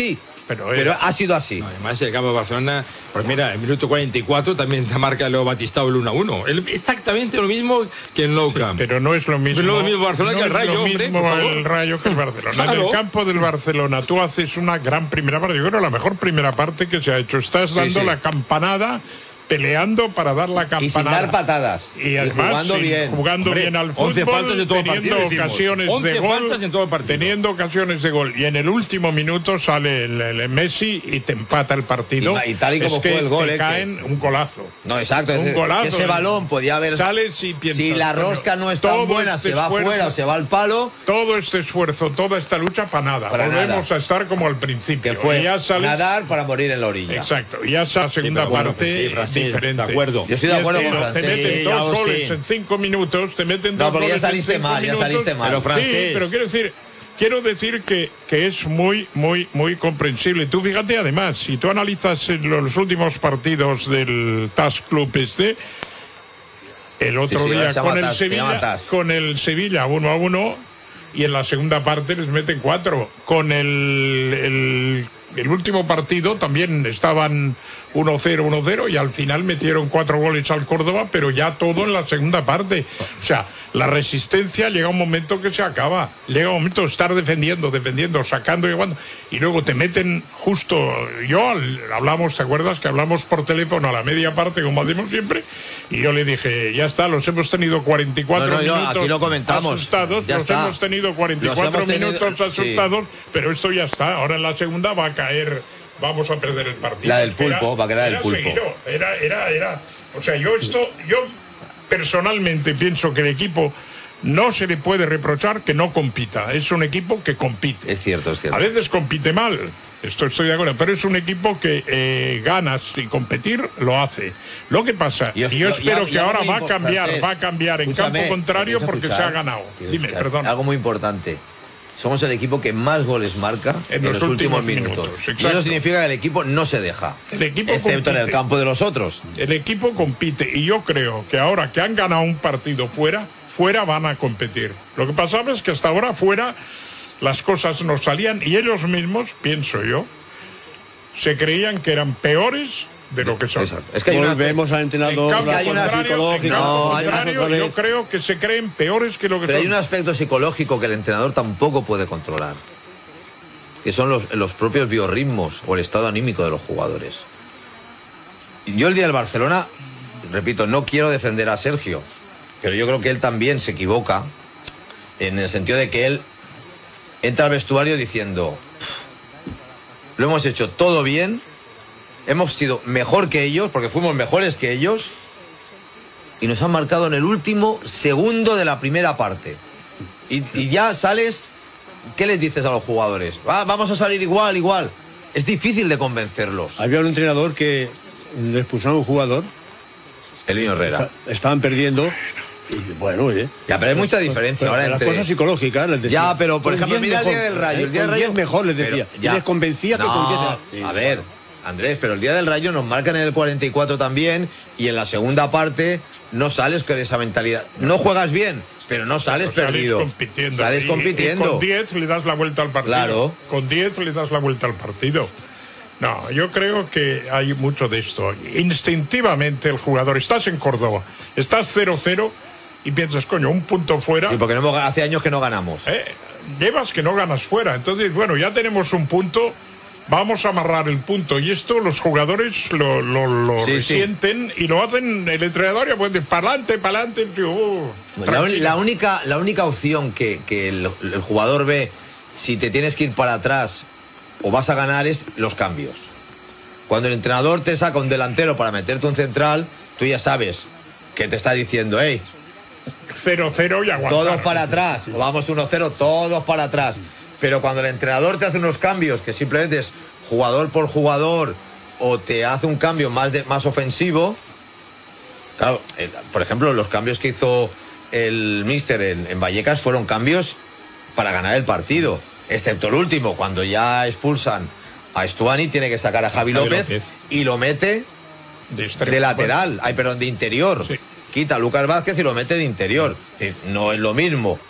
Pero, Pero era- ha sido así. No, además, el campo de Barcelona, pues mira, en el minuto cuarenta y cuatro también te marca Leo Batistao el uno a uno. El- exactamente lo mismo que en Nou Sí, Camp. pero no es lo mismo. Pero no es lo mismo Barcelona no que el es Rayo, lo hombre, mismo por favor. el Rayo que el Barcelona. En Claro. el campo del Barcelona tú haces una gran primera parte. Yo creo la mejor primera parte que se ha hecho. Estás dando sí. la campanada, peleando para dar la Y sin campanada. dar patadas. Y además jugando sí, bien. jugando Hombre, bien al once fútbol, faltas en todo el teniendo partido, decimos. ocasiones once de gol, faltas en todo el partido. teniendo ocasiones de gol. Y en el último minuto sale el, el Messi y te empata el partido. Y- y tal y como es que fue el gol, te eh, caen que- un golazo. No, exacto. es Un decir, golazo. Ese balón podía haber... Sales y piensas, Si la coño, rosca no es tan todo buena, este se va esfuerzo- fuera o se va al palo. Todo este esfuerzo, toda esta lucha para nada. Para Volvemos nada. a estar como al principio. Que fue Y ya sales- nadar para morir en la orilla. Exacto. Y ya esa segunda pero bueno, parte sí, Francis, diferente. de acuerdo. Yo estoy de acuerdo Y con te Francés. meten Sí, dos ya lo goles sé. en cinco minutos, te meten No, dos porque ya goles saliste en cinco mal, ya minutos. saliste mal. Pero, Sí, Francés. pero quiero decir, quiero decir que, que es muy, muy, muy comprensible. Tú fíjate, además, si tú analizas en los últimos partidos del T A S Club este, el otro Sí, sí, día se llama con el T A S, se llama Sevilla, T A S. con el Sevilla uno a uno, y en la segunda parte les meten cuatro. Con el, el, el último partido también estaban uno cero, uno cero, y al final metieron cuatro goles al Córdoba, pero ya todo en la segunda parte. O sea, la resistencia llega un momento que se acaba. Llega un momento de estar defendiendo, defendiendo, sacando y aguantando. Y luego te meten justo... Yo al- hablamos, ¿te acuerdas? Que hablamos por teléfono a la media parte, como hacemos siempre, y yo le dije, ya está, los hemos tenido cuarenta y cuatro No, no, yo- minutos aquí lo comentamos. asustados, Ya los está. hemos tenido cuarenta y cuatro Los hemos tenido- minutos sí. asustados, pero esto ya está. Ahora en la segunda va a caer, vamos a perder el partido. La del Es que era- pulpo, va a quedar el era pulpo. seguido, Era, era, era. O sea, yo esto, yo personalmente pienso que el equipo no se le puede reprochar que no compita. Es un equipo que compite. Es cierto, es cierto. A veces compite mal, esto estoy de acuerdo, pero es un equipo que eh, gana sin competir, lo hace. Lo que pasa, y Yo- yo, yo- espero y que algo ahora muy va a importante cambiar, es- va a cambiar en Escúchame, campo contrario ¿quieres porque se escuchar? ha ganado. ¿Quieres Dime, escuchar? perdón. Algo muy importante. Somos el equipo que más goles marca en, los, últimos, minutos. minutos, Y exacto. eso significa que el equipo no se deja. El equipo Excepto en el compite. campo de los otros. El equipo compite y yo creo que ahora que han ganado un partido fuera, fuera van a competir. Lo que pasaba es que hasta ahora fuera las cosas no salían y ellos mismos, pienso yo, se creían que eran peores de lo que son. Exacto. Es que hay una... Volvemos al En entrenador, cambio, la hay una cosa contrario, en psicológica. campo No, hay una- contrario, otra yo vez. creo que se creen peores que lo que Pero hay son. un aspecto psicológico que el entrenador tampoco puede controlar, que son los, los propios biorritmos o el estado anímico de los jugadores. Yo el día del Barcelona, repito, no quiero defender a Sergio, pero yo creo que él también se equivoca en el sentido de que él entra al vestuario diciendo, lo hemos hecho todo bien, hemos sido mejor que ellos, porque fuimos mejores que ellos, y nos han marcado en el último segundo de la primera parte. Y, y ya sales, ¿qué les dices a los jugadores? Ah, vamos a salir igual, igual. Es difícil de convencerlos. Había un entrenador que le expulsaron a un jugador, El niño Herrera. esta- estaban perdiendo, y bueno, oye. Ya, pero hay mucha diferencia Pero ahora las entre... cosas psicológicas les decía. Ya, pero, por con ejemplo, diez mira el mejor, día del Rayo, el día del con Rayo- diez mejor les decía. Pero, Y ya. les convencía que No, con diez era- Sí, a ver, Andrés, pero el día del Rayo nos marcan en el cuarenta y cuatro también, y en la segunda parte no sales con esa mentalidad. No juegas bien, pero no sales Sales perdido. compitiendo. Sales Y- compitiendo. y con diez le das la vuelta al partido. Claro. Con diez le das la vuelta al partido. No, yo creo que hay mucho de esto. Instintivamente el jugador, estás en Córdoba, estás cero cero y piensas, coño, un punto fuera. Sí, porque no hemos- hace años que no ganamos. Eh, llevas que no ganas fuera. Entonces, bueno, ya tenemos un punto, vamos a amarrar el punto. Y esto los jugadores lo, lo, lo Sí, sí. resienten y lo hacen el entrenador y puede para adelante, para adelante. La, un- la única, la única opción que, que el, el jugador ve si te tienes que ir para atrás o vas a ganar es los cambios. Cuando el entrenador te saca un delantero para meterte un central, tú ya sabes que te está diciendo, hey, cero cero y aguantar. todos para atrás, o vamos uno cero, todos para atrás. Pero cuando el entrenador te hace unos cambios que simplemente es jugador por jugador o te hace un cambio más, de, más ofensivo, claro, el- por ejemplo, los cambios que hizo el míster en, en Vallecas fueron cambios para ganar el partido, excepto el último, cuando ya expulsan a Estuani, tiene que sacar a Javi, Javi López, López. y lo mete de, extremo. de lateral, ay, perdón, de interior. Sí. Quita a Lucas Vázquez y lo mete de interior. Es decir, no es lo mismo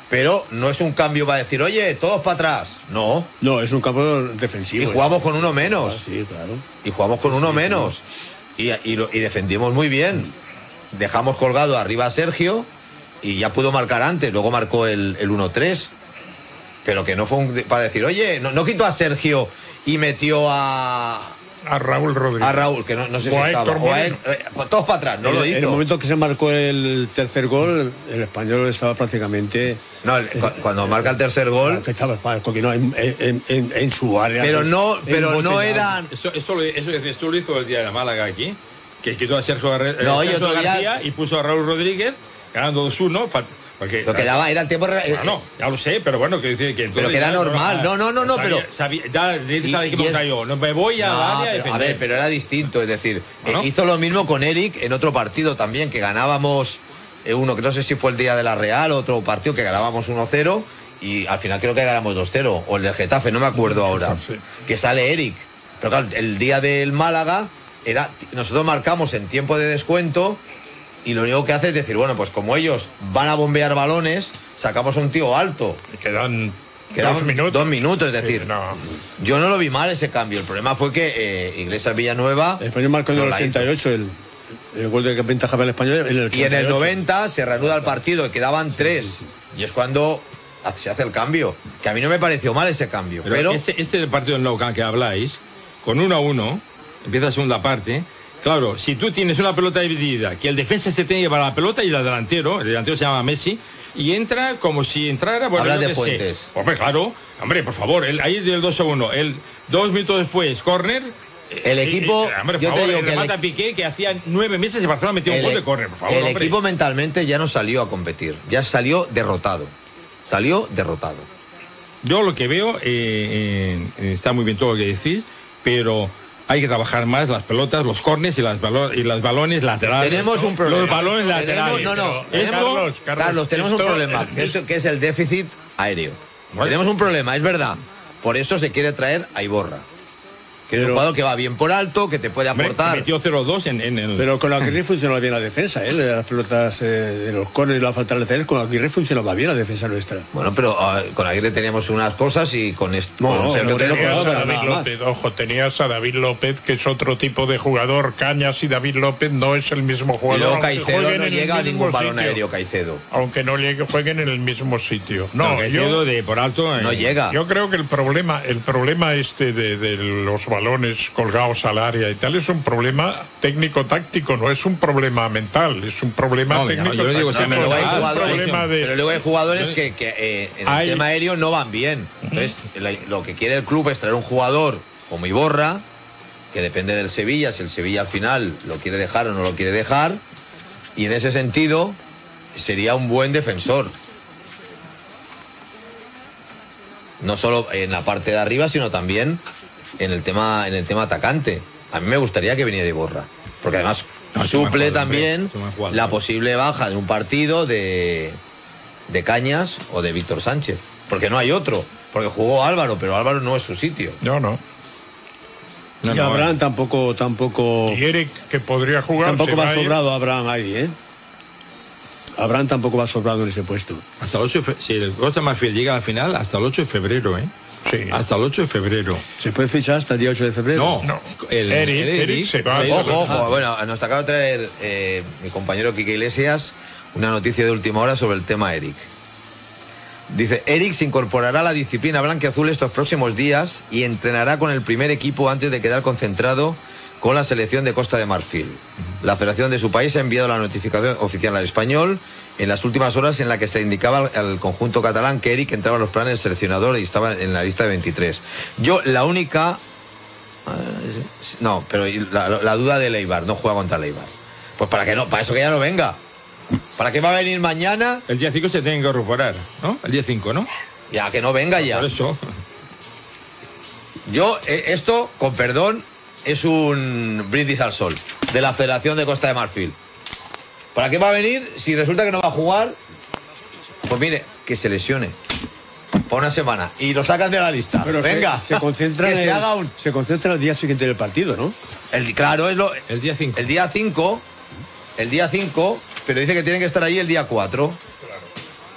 pero no es un cambio para decir, oye, todos para atrás. No. No, es un campo defensivo. Y jugamos con uno menos. Ah, sí, claro. Y jugamos con uno Sí, menos. Y, y, lo- y defendimos muy bien. Dejamos colgado arriba a Sergio y ya pudo marcar antes. Luego marcó el, el uno tres. Pero que no fue un, para decir, oye, no, no quitó a Sergio y metió a, A Raúl Rodríguez. a Raúl, que no, no sé si O a estaba. Héctor O a Moreno. Héctor- eh, todos para atrás, no en, lo en el hizo. momento que se marcó el tercer gol, el español estaba prácticamente... No, el- cu- cuando marca el tercer gol. Que estaba porque no, en, en, en, en su área. Pero no, en pero no embotellado. eran. Eso, eso, lo- eso que dices tú lo hizo el día de Málaga aquí, que quitó a Sergio, Garre- No, eh, y Sergio otro día- García y puso a Raúl Rodríguez ganando dos uno. pa- Porque, Lo que daba era el tiempo. re- Bueno, no, ya lo sé, pero bueno, que dice que... Pero que era normal. No, no, no, no, sabía- pero- sabía- ya, Y- ya dijimos y es- cayó, no me voy a No, la área a pero- a defender. ver, pero era distinto, es decir, Bueno. eh, hizo lo mismo con Eric en otro partido también, que ganábamos eh, uno, que no sé si fue el día de la Real, otro partido que ganábamos uno cero y al final creo que ganamos dos cero, o el del Getafe, no me acuerdo ahora, Sí. que sale Eric. Pero claro, el día del Málaga, era nosotros marcamos en tiempo de descuento y lo único que hace es decir, bueno, pues como ellos van a bombear balones, sacamos a un tío alto. Quedan Quedaban dos minutos. dos minutos, es decir, Sí, no. yo no lo vi mal ese cambio. El problema fue que eh, Iglesias Villanueva. El español marcó en no el la hizo. ochenta y ocho el, el gol de que ventajaba el español. En el ochenta Y en el ocho. noventa se reanuda el partido y quedaban tres. Y es cuando se hace el cambio. Que a mí no me pareció mal ese cambio. Pero, Pero, este, este del partido del Nou Camp que habláis, con uno a uno, empieza la segunda parte. Claro, si tú tienes una pelota dividida, que el defensa se tiene que llevar la pelota y el delantero, el delantero se llama Messi, y entra como si entrara... Bueno, Hablas yo de qué sé. Fuentes. Hombre, claro, hombre, por favor, el, ahí del dos a uno, el dos minutos después, córner... El equipo, eh, eh, hombre, por yo te favor, digo el que el remata e- Piqué, que hacía nueve meses y Barcelona metió un gol de córner, por favor, el hombre. equipo mentalmente ya no salió a competir. Ya salió derrotado. Salió derrotado. Yo lo que veo, eh, eh, está muy bien todo lo que decís, pero hay que trabajar más las pelotas, los córneres y, las balo- y los balones laterales. Tenemos ¿no? un problema. Los balones Tenemos- laterales. no, no. Pero Tenemos- esto- Carlos, Carlos, Carlos, tenemos un esto- problema, que es, que es el déficit aéreo. Bueno. Tenemos un problema, es verdad. Por eso se quiere traer a Iborra. Que es un Pero- jugador que va bien por alto, que te puede hombre, aportar. metió cero dos en, en el... Pero con Aguirre funcionaba bien la defensa, ¿eh? Las pelotas eh, de los corners y las faltas laterales, con Aguirre funcionaba bien la defensa nuestra. Bueno, pero ah, con Aguirre teníamos unas cosas y con esto. No, con no, Sergio no, tenemos no, Tenías no, a no, David nada más. López, ojo, tenías a David López, que es otro tipo de jugador. Cañas y David López no es el mismo Y jugador. luego aunque Caicedo jueguen no en el llega a mismo ningún balón sitio. aéreo, Caicedo. Aunque no llegue, jueguen en el mismo sitio. No, No, Caicedo yo, de por alto... eh, No llega. yo creo que el problema, el problema este de, de los balones colgados al área y tal es un problema técnico-táctico, no es un problema mental, es un problema No, yo no técnico-táctico. digo No, pero luego hay Ah, es un jugadores, problema de... pero luego hay jugadores que, que, eh, en Hay- el tema aéreo no van bien. Entonces, la- lo que quiere el club es traer un jugador como Iborra, que depende del Sevilla, si el Sevilla al final lo quiere dejar o no lo quiere dejar, y en ese sentido sería un buen defensor. No solo en la parte de arriba, sino también en el tema, en el tema atacante. A mí me gustaría que viniera Iborra, porque además No, es un buen suple jugador, también hombre, es un buen jugador. la posible baja en un partido de, de Cañas o de Víctor Sánchez, porque no hay otro, porque jugó Álvaro, pero Álvaro no es su sitio. No, no. No, y no, Abraham tampoco, tampoco, Y Eric, que podría jugar... tampoco se va a ir. sobrado Abraham ahí, ¿eh? Abraham tampoco va sobrado en ese puesto. Hasta el ocho de fe- si el Costa Marfil llega al final, hasta el ocho de febrero, ¿eh? Sí. Hasta el ocho de febrero. ¿Se puede fichar hasta el día ocho de febrero? No, No. el, Eric, el Eric se va. el- Ojo, Ah. ojo, bueno, nos acaba de traer eh, mi compañero Quique Iglesias una noticia de última hora sobre el tema Eric. Dice, Eric se incorporará a la disciplina blanquiazul estos próximos días y entrenará con el primer equipo antes de quedar concentrado con la selección de Costa de Marfil. La federación de su país ha enviado la notificación oficial al Español en las últimas horas en la que se indicaba al, al conjunto catalán que Eric entraba en los planes del seleccionador y estaba en la lista de veintitrés. Yo, la única... eh, No, pero la, la duda de Leibar, no juega contra Leibar. Pues para que no, para eso que ya no venga. ¿Para qué va a venir mañana? El día cinco se tienen que incorporar, ¿no? El día cinco, ¿no? Ya que no venga ya. Por eso. Yo, eh, esto, con perdón, es un brindis al sol de la Federación de Costa de Marfil. ¿Para qué va a venir si resulta que no va a jugar? Pues mire, que se lesione. Por una semana. Y lo sacan de la lista. Pero se- venga, se, concentra que en se el, haga un... se concentra el día siguiente del partido, ¿no? El, claro, es lo... El día cinco. El día cinco, el día cinco, pero dice que tienen que estar ahí el día cuatro.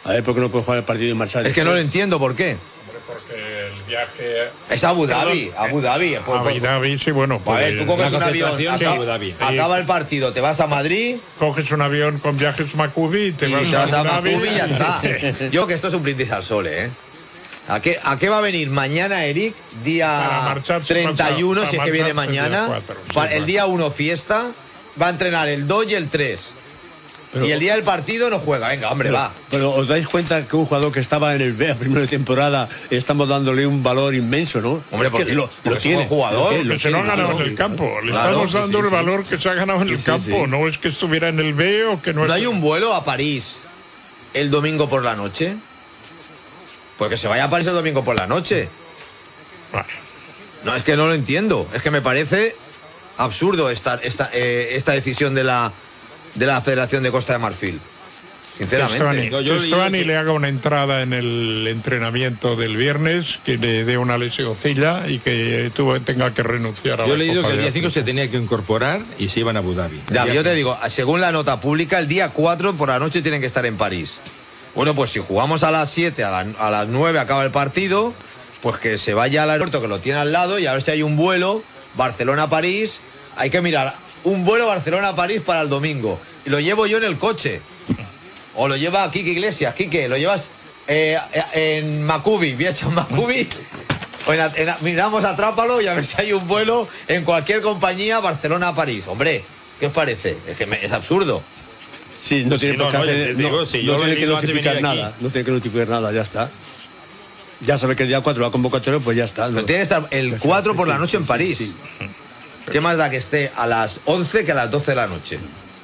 A ver, ¿por qué no puede jugar el partido y marchar? Es que no lo entiendo por qué. Porque el viaje... Es Abu Dhabi, Abu Dhabi. Pues, Abu Dhabi, sí, bueno. A ver, tú coges la un avión, concentración de acaba, Abu Dhabi. acaba el partido, te vas a Madrid Coges un avión con viajes Macubi y te y vas, te vas a Abu Dhabi. Macubi y ya está. Yo que esto es un brindis al sol, ¿eh? ¿A qué, ¿A qué va a venir mañana, Eric? Para Día marcharse treinta y uno, para si es que viene marcharse el día mañana. cuatro, sí, Para el bueno. día uno fiesta, va a entrenar el dos y el tres. Pero- y el día del partido no juega. Venga, hombre, Pero, va. pero os dais cuenta que un jugador que estaba en el B a primera de temporada estamos dándole un valor inmenso, ¿no? Hombre, Es que porque- lo, porque lo es tiene, un jugador, lo tiene, Que se lo ha tiene, ganado en claro, el campo. Le Claro, estamos sí, dando sí, el sí. valor que se ha ganado en Sí, el sí, campo. sí. No es que estuviera en el B o que no, ¿No hay esté- un vuelo a París el domingo por la noche? Pues que se vaya a París el domingo por la noche. Bueno, No, es que no lo entiendo. Es que me parece absurdo esta, esta, eh, esta decisión de la, de la Federación de Costa de Marfil. Sinceramente. Estevani, No, yo que leí Estevani que- le haga una entrada en el entrenamiento del viernes, que le dé una lesioncilla y que tuvo, tenga que renunciar a Yo he la leído Copa que el de día cinco África. se tenía que incorporar y se iban a Abu Dhabi. Ya, El día yo te cinco. digo, según la nota pública, el día cuatro por la noche tienen que estar en París. Bueno, pues si jugamos a las siete, a, la- a las nueve acaba el partido, pues que se vaya al aeropuerto que lo tiene al lado y a ver si hay un vuelo Barcelona-París. Hay que mirar un vuelo Barcelona-París para el domingo. Y lo llevo yo en el coche. O lo lleva Quique Iglesias. Quique, lo llevas eh, eh, en Macubi, Viacha en Macubi. O en la- en la- miramos Atrápalo y a ver si hay un vuelo en cualquier compañía Barcelona-París. Hombre, ¿qué os parece? Es que me- es absurdo. Sí, no tiene no, por qué no, hacer- ya te no- digo, sí, no yo lo he tiene que leído antes de notificar venir aquí. nada, no tiene que notificar nada, ya está. Ya sabe que el día cuatro va convocatoria, pues ya está. Pero ¿no? tiene que estar el cuatro por la noche en París. Sí, ¿Qué más da que esté a las once que a las doce de la noche?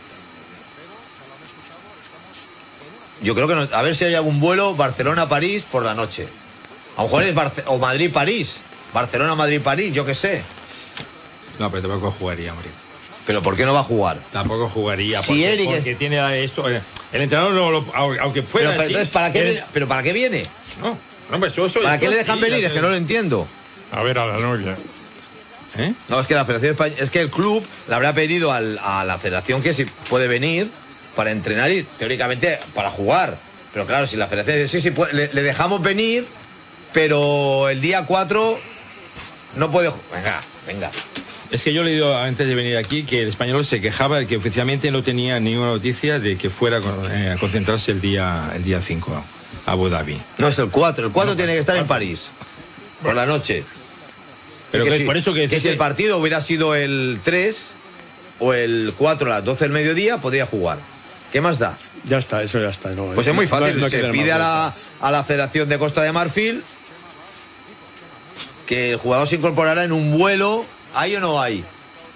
Yo creo que no. A ver si hay algún vuelo Barcelona-París por la noche. A lo mejor es Barce- o Madrid-París. Barcelona-Madrid-París, yo qué sé. No, pero tampoco jugaría, hombre. Pero ¿por qué no va a jugar? Tampoco jugaría. Si Porque, Eric es- porque tiene esto. eh, El entrenador, no lo- aunque Pero, fuera. pero así, entonces, ¿para qué, él- viene- ¿pero para qué viene? No, no, pues eso, eso- ¿Para qué eso le dejan sí, venir? ya Es te- que no lo entiendo. A ver, a la novia. ¿Eh? No, es que la Federación Española, es que el club le habrá pedido al- a la Federación que si puede venir para entrenar y teóricamente para jugar. Pero claro, si la Federación dice, sí, sí, puede- le, le dejamos venir, pero el día cuatro no puede. ju- Venga, venga. Es que yo he leído antes de venir aquí que el español se quejaba de que oficialmente no tenía ninguna noticia de que fuera eh, a concentrarse el día el día cinco a Abu Dhabi. No es el cuatro, el cuatro tiene que estar en París. Por la noche. Pero que que si, por eso que, que si el partido hubiera sido el tres o el cuatro a las doce del mediodía, podría jugar. ¿Qué más da? ya está, eso ya está. No, Pues es muy no- fácil. no hay que Se dar pide a más la, vueltas. a la Federación de Costa de Marfil que el jugador se incorporará en un vuelo. ¿Hay o no hay?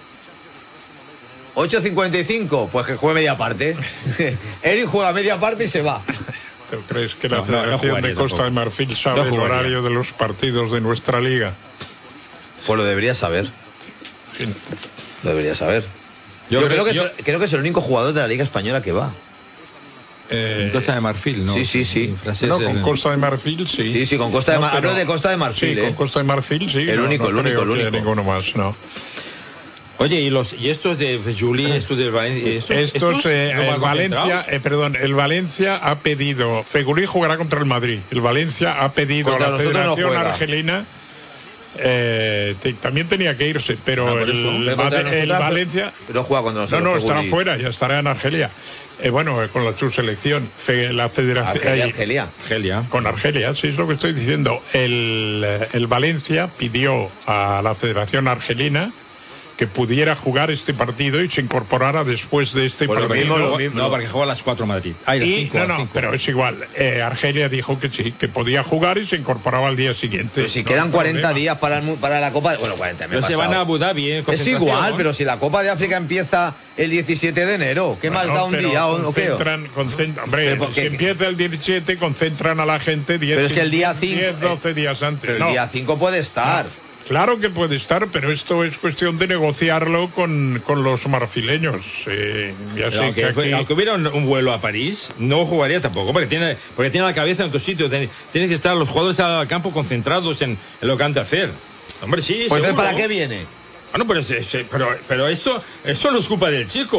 ocho cincuenta y cinco, pues que juegue media parte. Eric juega media parte y se va. ¿Tú crees que la No, no, no Federación jugaría de Costa tampoco. de Marfil sabe No el jugaría. horario de los partidos de nuestra liga? Pues lo debería saber. Sí. Lo debería saber. Yo, Yo creo, creo- que yo- es, creo que es el único jugador de la Liga Española que va. Eh, Costa de Marfil, ¿no? Sí, sí, sí. El francés, no, con el- Costa de Marfil sí. Sí, sí, con Costa de Mar- pero- hablo de Costa de Marfil, Sí, ¿eh? con Costa de Marfil sí. El no, único, no el único, creo el que único. ninguno más, no. Oye, y los y estos de Juli, estos del Valencia, estos, Estos, estos eh, no el van Valencia, concentrados. eh, perdón, el Valencia ha pedido, Fegulí jugará contra el Madrid. El Valencia ha pedido Contra a la nosotros no Federación juega. Argelina, eh, te- también tenía que irse, pero Ah, por el, eso. Pero contra Vale- el nosotros, Valencia, No juega contra no, nosotros. no, estará Feguli. fuera, ya estará en Argelia. Eh, bueno, eh, con la subselección, fe- la Federación, Argelia, eh, Argelia. Argelia. con Argelia, sí es lo que estoy diciendo. El, eh, el Valencia pidió a la Federación Argelina que pudiera jugar este partido y se incorporara después de este Pues lo partido. mismo, lo No, mismo. no, porque juega a las cuatro Madrid. Ah, y las Y, cinco, no, a las no, cinco. pero es igual. Eh, Argelia dijo que sí, que podía jugar y se incorporaba al día siguiente. Pero si No quedan hay cuarenta problema. días para, el mu- para la Copa. Bueno, cuarenta, me he Pero se van pasado. a Abu Dhabi, ¿eh? Es Concentración, igual, ¿no? pero si la Copa de África empieza el diecisiete de enero, ¿qué más Bueno, da un pero día o o qué? concentran- concentran- hombre, Pero porque- si empieza el diecisiete, concentran a la gente diez, Pero es que el día cinco- diez, doce días antes. Pero el No, día cinco puede estar. claro que puede estar, pero esto es cuestión de negociarlo con, con los marfileños. Eh, ya Pero sé aunque, que aquí... aunque hubiera un, un vuelo a París, no jugaría tampoco, porque tiene, porque tiene la cabeza en otro sitio. Tiene, tienen que estar los jugadores al campo concentrados en, en lo que han de hacer. Hombre, sí, Pues entonces, seguro. ¿para qué viene? Bueno, pero, es- es- pero, pero esto, esto no es culpa del chico.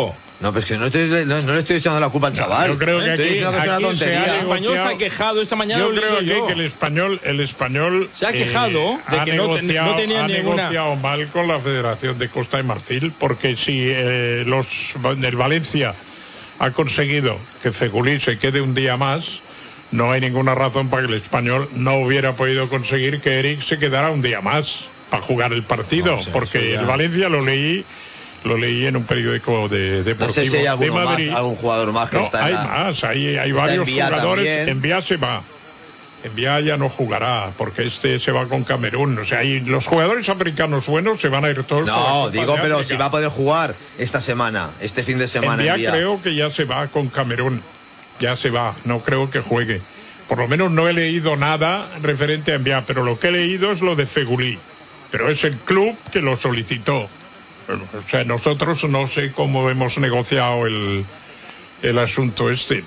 No, pero es que no, estoy, no, no le estoy echando la culpa al chaval. Yo creo que Estoy aquí, diciendo que es una aquí se tontería. ha El español se ha negociado- quejado esta mañana. Yo lo creo digo aquí yo. que el español, el español Se ha quejado de ha que no ten- negociado, no tenía ha ninguna- negociado mal con la Federación de Costa de Marfil, porque si eh, los el Valencia ha conseguido que Fegulí se quede un día más, no hay ninguna razón para que el español no hubiera podido conseguir que Eric se quedara un día más para jugar el partido, No, sí, porque eso ya- el Valencia lo leí lo leí en un periódico de, deportivo No sé si hay de alguno más, Madrid. algún jugador más que No, está en hay la- más, hay, hay Está varios Envía jugadores. también. Envía se va. Envía ya no jugará, porque este se va con Camerún. O sea, hay, los jugadores africanos buenos se van a ir todos. con la No, Copa digo, de pero África. si va a poder jugar esta semana, este fin de semana. Envía Envía. creo que ya se va con Camerún. Ya se va, no creo que juegue. Por lo menos no he leído nada referente a Envía, pero lo que he leído es lo de Fegulí. Pero es el club que lo solicitó. O sea, nosotros no sé cómo hemos negociado el, el asunto este.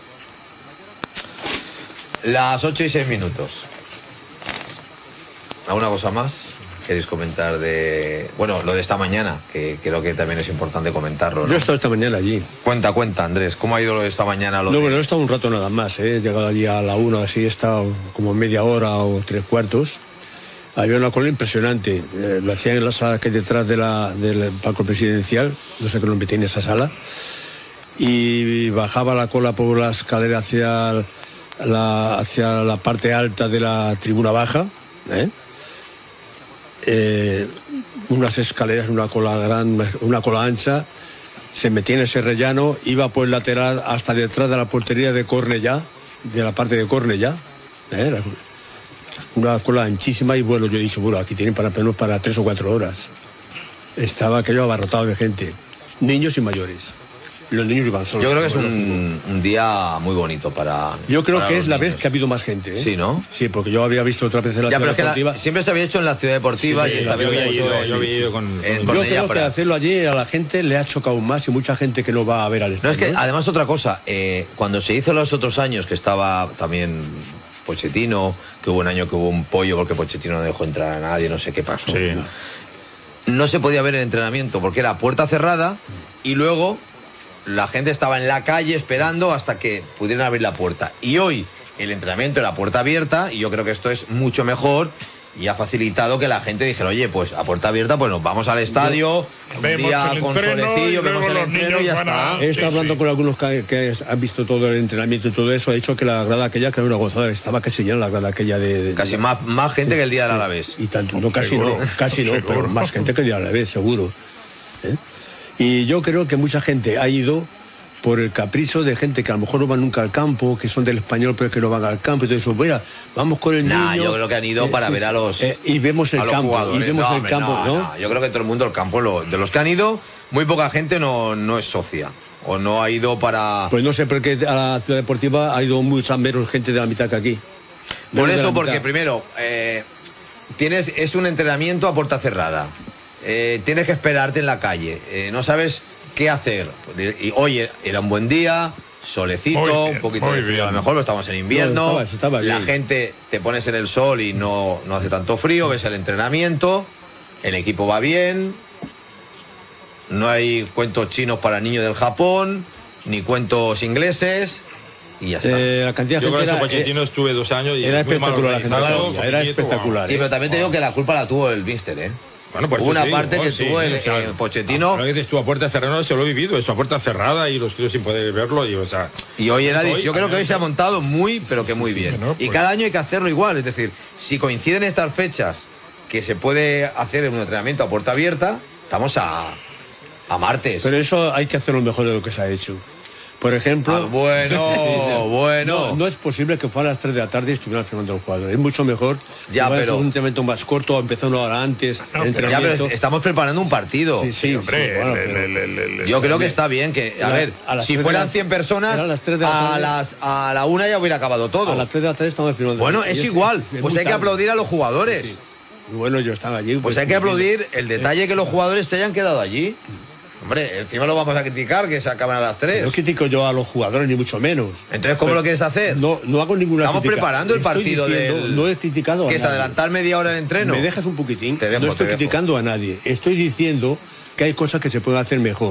Las ocho y seis minutos. ¿Alguna cosa más queréis comentar de... Bueno, lo de esta mañana, que creo que también es importante comentarlo, ¿no? Yo he estado esta mañana allí. Cuenta, cuenta, Andrés, ¿cómo ha ido lo de esta mañana? Lo No, de- bueno, he estado un rato nada más, ¿eh? He llegado allí a la una, así he estado como media hora o tres cuartos. Había una cola impresionante. Eh, lo hacían en la sala que hay detrás de la, del palco presidencial, no sé qué nombre tiene esa sala. Y bajaba la cola por la escalera hacia la, hacia la parte alta de la tribuna baja, ¿eh? Eh, unas escaleras, una cola gran, una cola ancha, se metía en ese rellano, iba por el lateral hasta detrás de la portería de Cornellá, de la parte de Cornellá, ¿eh? La- una cola anchísima, y bueno, yo he dicho, bueno, aquí tienen para menos para tres o cuatro horas. Estaba aquello abarrotado de gente, niños y mayores. Los niños iban solos. Yo creo que es Bueno, un, un día muy bonito para... Yo creo para que los es la vez niños. que ha habido más gente, ¿eh? Sí, ¿no? Sí, porque yo había visto otra vez en la Ya, pero ciudad es que la- deportiva. siempre se había hecho en la ciudad deportiva Sí, y sí, esta yo vez había se ha ido, hecho sí, yo había en- ido con- en con- Yo Cornellá creo que Prat. hacerlo allí a la gente le ha chocado más, y mucha gente que no va a ver al No, es que español. además otra cosa, eh, cuando se hizo los otros años que estaba también Pochettino, que hubo un año que hubo un pollo porque Pochettino no dejó entrar a nadie, no sé qué pasó. Sí. No se podía ver el entrenamiento porque era puerta cerrada y luego la gente estaba en la calle esperando hasta que pudieran abrir la puerta. Y hoy el entrenamiento era puerta abierta y yo creo que esto es mucho mejor y ha facilitado que la gente dijera, oye, pues a puerta abierta, pues nos vamos al estadio, un Vemos día el con entreno solecillo, y vemos luego el los entreno niños y ya van está. a- He estado Sí, hablando sí. con algunos que, que han visto todo el entrenamiento y todo eso. He dicho que la grada aquella, que era una gozada, estaba casi llena la grada aquella de... de- Casi más, más gente que el día del Alavés. Y tanto, no, casi Seguro, no, casi no, seguro. pero más gente que el día a la vez, seguro. ¿Eh? Y yo creo que mucha gente ha ido por el capricho de gente que a lo mejor no van nunca al campo, que son del español pero que no van al campo, y todo eso. Mira, vamos con el Nah, niño. yo creo que han ido para ver a los- eh, y vemos el a los campo, y jugadores. vemos No, el hombre, campo, no, ¿no? no, yo creo que todo el mundo al campo, lo- de los que han ido, muy poca gente no, no es socia. O no ha ido para... Pues no sé por qué a la ciudad deportiva ha ido mucha menos gente de la mitad que aquí. Por Menos de eso, la porque mitad. primero, eh, tienes es un entrenamiento a puerta cerrada. Eh, tienes que esperarte en la calle. Eh, no sabes qué hacer. Y, oye, era un buen día, solecito, Muy bien, un poquito muy de frío. A lo bien. mejor lo estamos en invierno. No, estaba- estaba la bien. gente te pones en el sol y no, no hace tanto frío. Ves el entrenamiento. El equipo va bien. No hay cuentos chinos para niños del Japón, ni cuentos ingleses. Y ya está. Eh, la cantidad de Yo con gente ese era, Pochettino estuve dos años y era muy mal espectacular la gente, organizado, claro, era poquito, espectacular. Sí, pero también te digo que la culpa la tuvo el Míster, ¿eh? Bueno, pues Hubo una te digo, parte que sí, tuvo el, o sea, el Pochettino Lo que dices tú a puerta cerrada, se lo he vivido, eso a puerta cerrada y los críos sin poder verlo, y o sea... y hoy era, Hoy, yo creo que hoy se ha además, montado muy, pero que muy bien. bueno, Y pues- cada año hay que hacerlo igual, es decir, si coinciden estas fechas que se puede hacer un entrenamiento a puerta abierta, estamos a, a martes. Pero eso hay que hacerlo mejor de lo que se ha hecho. Por ejemplo... Ah, bueno, bueno. No, no es posible que fuera a las tres de la tarde y estuvieran firmando el cuadro. Es mucho mejor Ya, que fuera pero- un entrenamiento más corto, empezar una hora antes, No, el pero Ya, entrenamiento. pero estamos preparando un partido. Sí, sí, Hombre, sí, bueno, le- pero- le- le- le- le- Yo creo que está bien que, a Era- ver, a las si tres de fueran la- cien personas, eran las tres de la a, tarde. las, a la una ya hubiera acabado todo. A las tres de la tarde estamos firmando. Bueno, es Y igual, es pues muy hay que tarde. aplaudir a los jugadores. Sí, sí. Y bueno, yo estaba allí. Pues hay que aplaudir el detalle que los jugadores se hayan quedado allí. Hombre, encima lo vamos a criticar que se acaban a las tres. No critico yo a los jugadores, ni mucho menos. Entonces, ¿cómo Pero lo quieres hacer? No, no hago ninguna Estamos crítica. preparando el Estoy partido diciendo, del... No he criticado a ¿Qué es nadie. adelantar media hora el entreno? ¿Me dejas un poquitín? Te dejo, no estoy te dejo. criticando a nadie. Estoy diciendo que hay cosas que se pueden hacer mejor.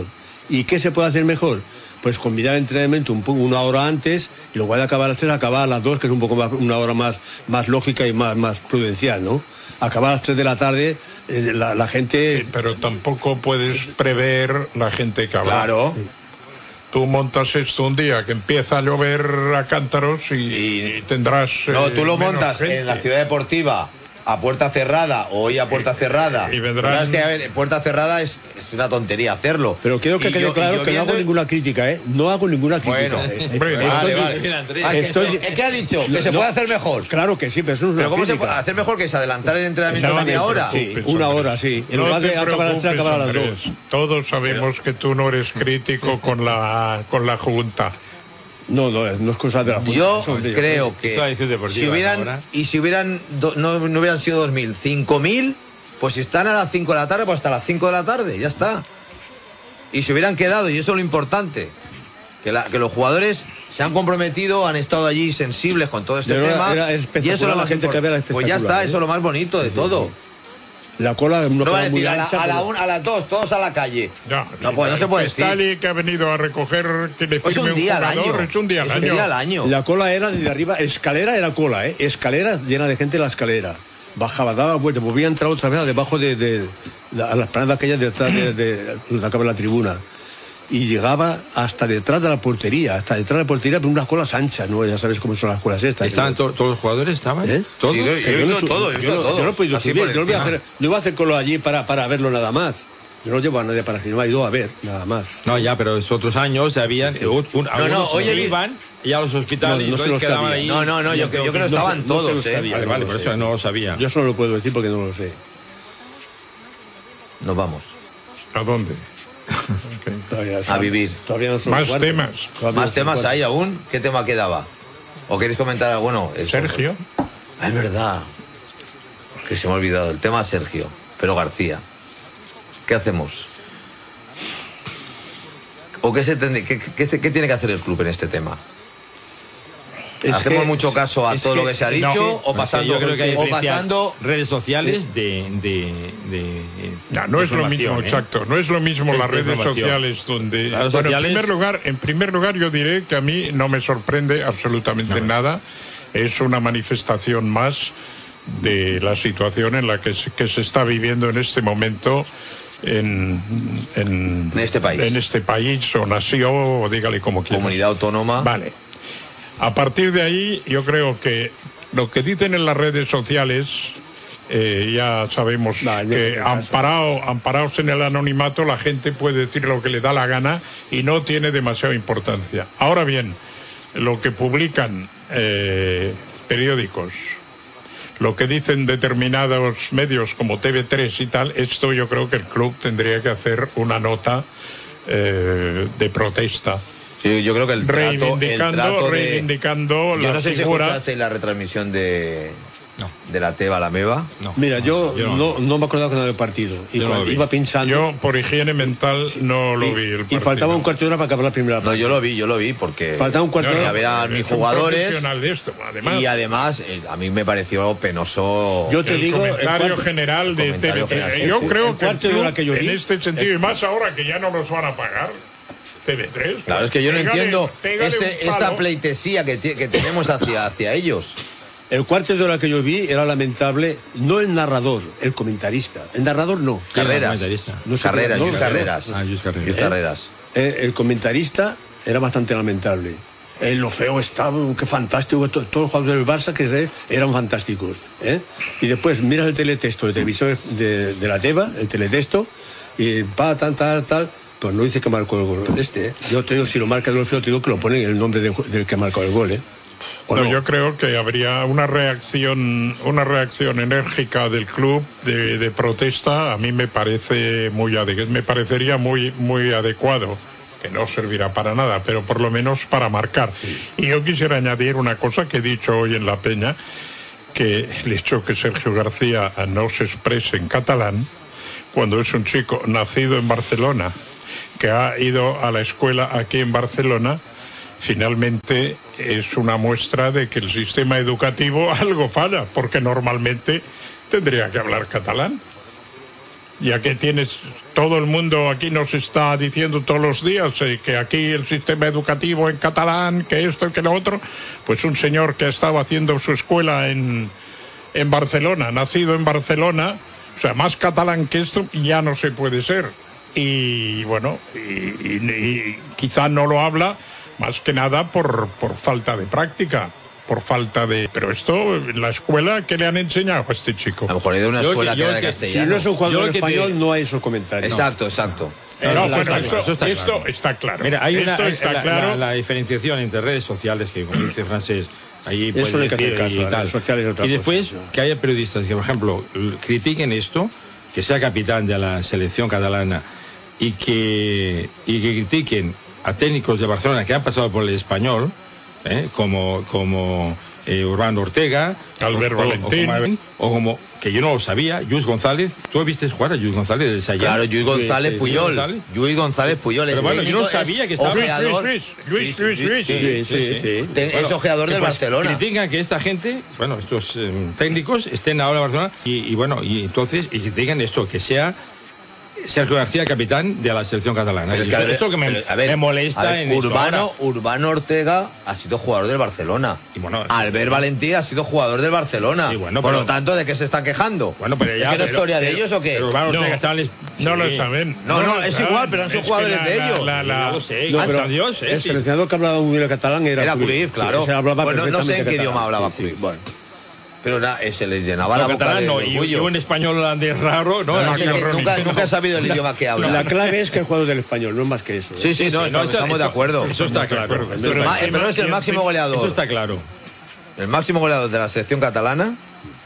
¿Y qué se puede hacer mejor? Pues combinar el entrenamiento un poco, una hora antes, y luego de acabar a las tres, acabar a las dos, que es un poco más, una hora más, más lógica y más, más prudencial, ¿no? Acabar a las tres de la tarde, eh, la, la gente... Sí, pero tampoco puedes prever la gente que habrá. Claro. Tú montas esto un día que empieza a llover a cántaros y, y tendrás... No, eh, tú lo menos montas gente. en la ciudad deportiva a puerta cerrada o hoy a puerta cerrada. Y vendrán... Es que, a ver, puerta cerrada es, es una tontería hacerlo. Pero quiero que Y quede yo- claro y yo que no hago viendo- ninguna crítica, ¿eh? No hago ninguna crítica. Bueno, eh. hombre, Estoy- vale, vale. Ah, que- estoy- ¿Qué ha dicho? Que se No, puede hacer mejor. Claro que sí, pero eso no es una Pero ¿cómo se crítica. puede hacer mejor que se adelantar el entrenamiento No, media no te hora? Sí, preocupes, una Andrés. hora, sí. En No lugar te de acabar a las tres, preocupes, acabar a las Andrés. dos. Todos sabemos que tú no eres crítico con la con la Junta. No, no, no es cosa de la Junta. Yo Eso de- creo que Esto es edición deportiva si hubieran ahora. y si hubieran do- no, no hubieran sido dos mil, cinco mil, pues si están a las cinco de la tarde, pues hasta las cinco de la tarde, ya está. Y se hubieran quedado, y eso es lo importante, que, la- que los jugadores se han comprometido, han estado allí sensibles con todo este Pero era- tema, era y eso es espectacular, lo la más gente que había era importante. Pues ya espectacular, está, ¿eh? eso es lo más bonito de Sí, todo. sí. La cola no No van a queda muy decir a, la, ancha, a la pero- una, a las dos, todos a la calle. No, No, pues no se puede Está decir. allí que ha venido a recoger que le Pues firme un día al jugador, año. es un día al Es un año. día al año. La cola era desde arriba, escalera era cola, ¿eh? Escalera llena de gente en la escalera. Bajaba, daba vueltas, volvía a entrar otra vez debajo de, de, de a la esplanada aquella detrás de, de, de acaba la tribuna. Y llegaba hasta detrás de la portería, hasta detrás de la portería, pero unas colas anchas, ¿no? Ya sabes cómo son las colas estas. ¿Estaban que- to- todos los jugadores? ¿Estaban? ¿Eh? ¿Todos? Sí, yo- que he no visto su- todo, he yo visto no- todo. Yo no he podido Así subir, por yo no voy a encima. hacer, no iba a hacer colo allí para, para verlo nada más. Yo no llevo a nadie para firmar, he ido a ver, nada más. No, ya, pero es otros años habían... un- un- algunos oye, se iban y a los hospitales No, no y se entonces los quedaban cabía. ahí. No, no, no, yo, yo creo que estaban no se todos, los ¿eh? sabía. Vale, vale, por eso no lo sabía. Yo eso no lo puedo decir porque no lo sé. Nos vamos. ¿A dónde? Todavía- A vivir. Todavía no son Más los cuartos. temas. Todavía ¿Más no son temas cuartos. hay aún? ¿Qué tema quedaba? ¿O queréis comentar algo? Bueno, eso. Sergio. Ah, es verdad. Que se me ha olvidado. El tema Sergio. Pero García. ¿Qué hacemos? ¿O qué, se tende- qué, qué se- qué tiene que hacer el club en este tema? Es ¿Hacemos que- mucho caso a es todo que- lo que se ha no, dicho? no, ¿O es que pasando, yo creo que hay que o diferenciar pasando redes sociales de... de, de Ya, no de es lo mismo, información, ¿eh? exacto. No es lo mismo Es las de redes información. sociales donde... Las redes Bueno, sociales- en primer lugar, en primer lugar yo diré que a mí no me sorprende absolutamente No. nada. Es una manifestación más de la situación en la que se, que se está viviendo en este momento en, en, En este país. en este país o nación, o dígale como quiera. comunidad autónoma. Vale. A partir de ahí, yo creo que lo que dicen en las redes sociales, eh, ya sabemos No, yo que creo que amparado, amparados en el anonimato, la gente puede decir lo que le da la gana y no tiene demasiada importancia. Ahora bien, lo que publican eh, periódicos, lo que dicen determinados medios como T V tres y tal, esto yo creo que el club tendría que hacer una nota eh, de protesta. Sí, yo creo que el trato, el reivindicando, trato de... reivindicando Yo la no sé si figura. escuchaste la retransmisión de, No. de la Teba a la Meva. No. Mira, yo, yo no. no, no me acordaba que no había partido. Y Yo no cuando lo vi. iba pensando. Yo, por higiene mental, no lo y, vi. El y partido. faltaba un cuarto de hora para acabar la primera No, parte. yo lo vi, yo lo vi porque... Faltaba un cuarto No, de no, hora. Ya verán es mis un jugadores. profesional de esto, además. Y además, eh, a mí me pareció penoso... Yo te el digo, el comentario cuarto- general de comentario T V tres. general. Yo El- creo el que el cuarto de hora club, que yo vi- en este sentido, y más ahora que ya no nos van a pagar, T V tres. Claro, es que yo no pégale- entiendo pégale ese, un palo. esa pleitesía que, ti- que tenemos hacia, hacia ellos. El cuarto de hora que yo vi era lamentable, no el narrador, el comentarista. El narrador no. ¿Quién era el Carreras. comentarista? No sé Carreras, cómo- Luis no, Carreras. Ah, Luis Carreras. Luis ¿Eh? Carreras. Eh, el comentarista era bastante lamentable. Eh, lo feo estaba, qué fantástico, to- todos los jugadores del Barça que se- eran fantásticos. ¿eh? Y después miras el teletexto, el televisor de, de la Teba, el teletexto, y pa, tal, tal, tal, pues no dice que marcó el gol este. ¿eh? Yo te digo, si lo marca el feo, te digo que lo ponen el nombre del, del que marcó el gol. ¿eh? ¿O No, no? yo creo que habría una reacción, una reacción enérgica del club de, de protesta. A mí me parece muy ade- me parecería muy muy adecuado, que no servirá para nada, pero por lo menos para marcar. Y yo quisiera añadir una cosa que he dicho hoy en La Peña, que el hecho que Sergio García no se exprese en catalán, cuando es un chico nacido en Barcelona, que ha ido a la escuela aquí en Barcelona, finalmente es una muestra de que el sistema educativo algo falla, porque normalmente tendría que hablar catalán. ya que tienes, todo el mundo aquí nos está diciendo todos los días eh, que aquí el sistema educativo en catalán, que esto, que lo otro, pues un señor que ha estado haciendo su escuela en, en Barcelona, nacido en Barcelona, o sea, más catalán que esto ya no se puede ser. Y bueno, y, y, y quizá no lo habla más que nada por, por falta de práctica. Por falta de... Pero esto, la escuela, ¿qué le han enseñado a este chico? A lo mejor he ido a una Yo escuela que- que yo era de que- castellano. Si no es un jugador Yo que español, te- no hay esos comentarios. Exacto, exacto. No, no, Está bueno, claro, esto, eso está esto claro. está claro. Mira, hay esto una, está la, claro. la- la diferenciación entre redes sociales, que como dice francés, ahí Eso puede no hay que hacer decir caso, y las tal. redes sociales es otra Y después cosa, ¿no? que haya periodistas que, por ejemplo, l- critiquen esto, que sea capitán de la selección catalana y que, y que critiquen a técnicos de Barcelona que han pasado por el español, ¿eh? como, como eh, Urbano Ortega, Albert o- o- Valentín. o como, o como, que yo no lo sabía, Lluís González. ¿Tú viste jugar a Lluís González del Sallá? Claro, Lluís González sí, sí, Puyol. González. Lluís González Puyol. Pero es bueno, yo no técnico, sabía es que estaba- ojeador. Luis, Luis, Luis, Luis, Luis. Sí, sí, sí. Te- es ojeador que del pues Barcelona. Critican que esta gente, bueno, estos eh, técnicos estén ahora en Barcelona y, y bueno, y entonces, y critican esto, que sea Sergio García capitán de la selección catalana. Pero es Y que, a ver, esto que me, pero, a ver, me molesta a ver, en esto Urbano, ahora. Urbano Ortega ha sido jugador del Barcelona. Y bueno, Albert Valentín ha sido jugador del Barcelona. Y bueno, Por pero- lo tanto, ¿de qué se están quejando? Bueno, pero ya, ¿Es que no es pero- historia de pero- ellos o qué? pero Urbano No, Ortega estaba en- no sí. lo saben. No, no, es saben. igual, pero han sido Es que jugadores la- de la- ellos. la- la- No lo sé, No, gracias pero a Dios, eh, el sí. seleccionador que hablaba muy bien el catalán era, Era Cruyff, claro. Se hablaba Pues no- no sé en perfectamente qué idioma catalán. hablaba Sí, sí, Cruyff. bueno. Pero na- eh, se les llenaba No, la boca catalán de no, y, y orgullo. un español holandés raro, ¿no? No, es que Macarrón. nunca, nunca he sabido el idioma que habla. La clave es que el jugador del español, no es más que eso. ¿eh? Sí, sí, no, Sí, no, estamos, eso- estamos de eso- acuerdo. Eso está claro. acuerdo. Eso Pero, está ma- eh, claro. pero es el máximo goleador. Eso está claro. El máximo goleador de la selección catalana,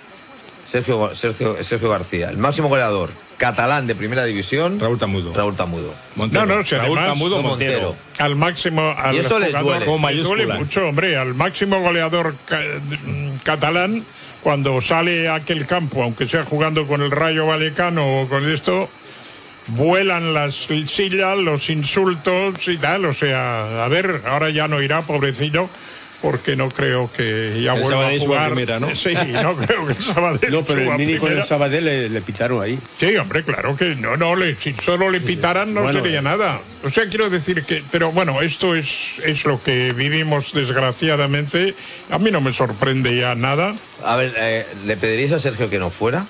Sergio, Sergio, Sergio García. El máximo goleador catalán de primera división, Raúl Tamudo. Raúl Tamudo. Montero. No, no, si Raúl además- Tamudo No, Montero. Montero. Al máximo, al Y eso les jugador, duele. Con les duele mayúsculas. mucho, hombre, al máximo goleador ca- mm, catalán, cuando sale a aquel campo, aunque sea jugando con el Rayo Vallecano o con esto, vuelan las sillas, los insultos y tal, o sea, a ver, ahora ya no irá, pobrecillo, porque no creo que ya El vuelva a Sabadell suba a jugar. primera, ¿no? Sí, no creo que el Sabadell No, pero suba el a mini con el primera. Sabadell le, le pitaron ahí. Sí, hombre, claro que no, no, le, si solo le pitaran no Bueno, sería eh. nada. O sea, quiero decir que, pero bueno, esto es, es lo que vivimos desgraciadamente. A mí no me sorprende ya nada. A ver, eh, ¿le pediríais a Sergio que no fuera?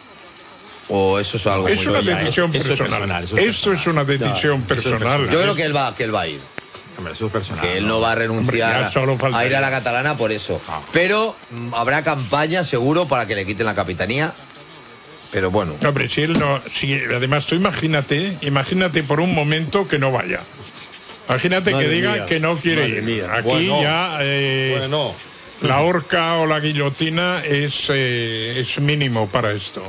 ¿O eso es algo Es muy una ya, decisión eso- eso es personal. personal, eso es Esto es una decisión es personal. personal. Yo creo que él va, que él va a ir. Hombre, eso es personal. Que él no va a renunciar Hombre, ya solo falta a ir a él. la catalana por eso. Ah. Pero mm, habrá campaña seguro para que le quiten la capitanía. Pero bueno, Hombre, si él no, si además tú imagínate, imagínate por un momento que no vaya. Imagínate Madre que diga mía, que no quiere madre ir. mía. Aquí Bueno. ya eh, Bueno, la horca o la guillotina es, eh, es mínimo para esto.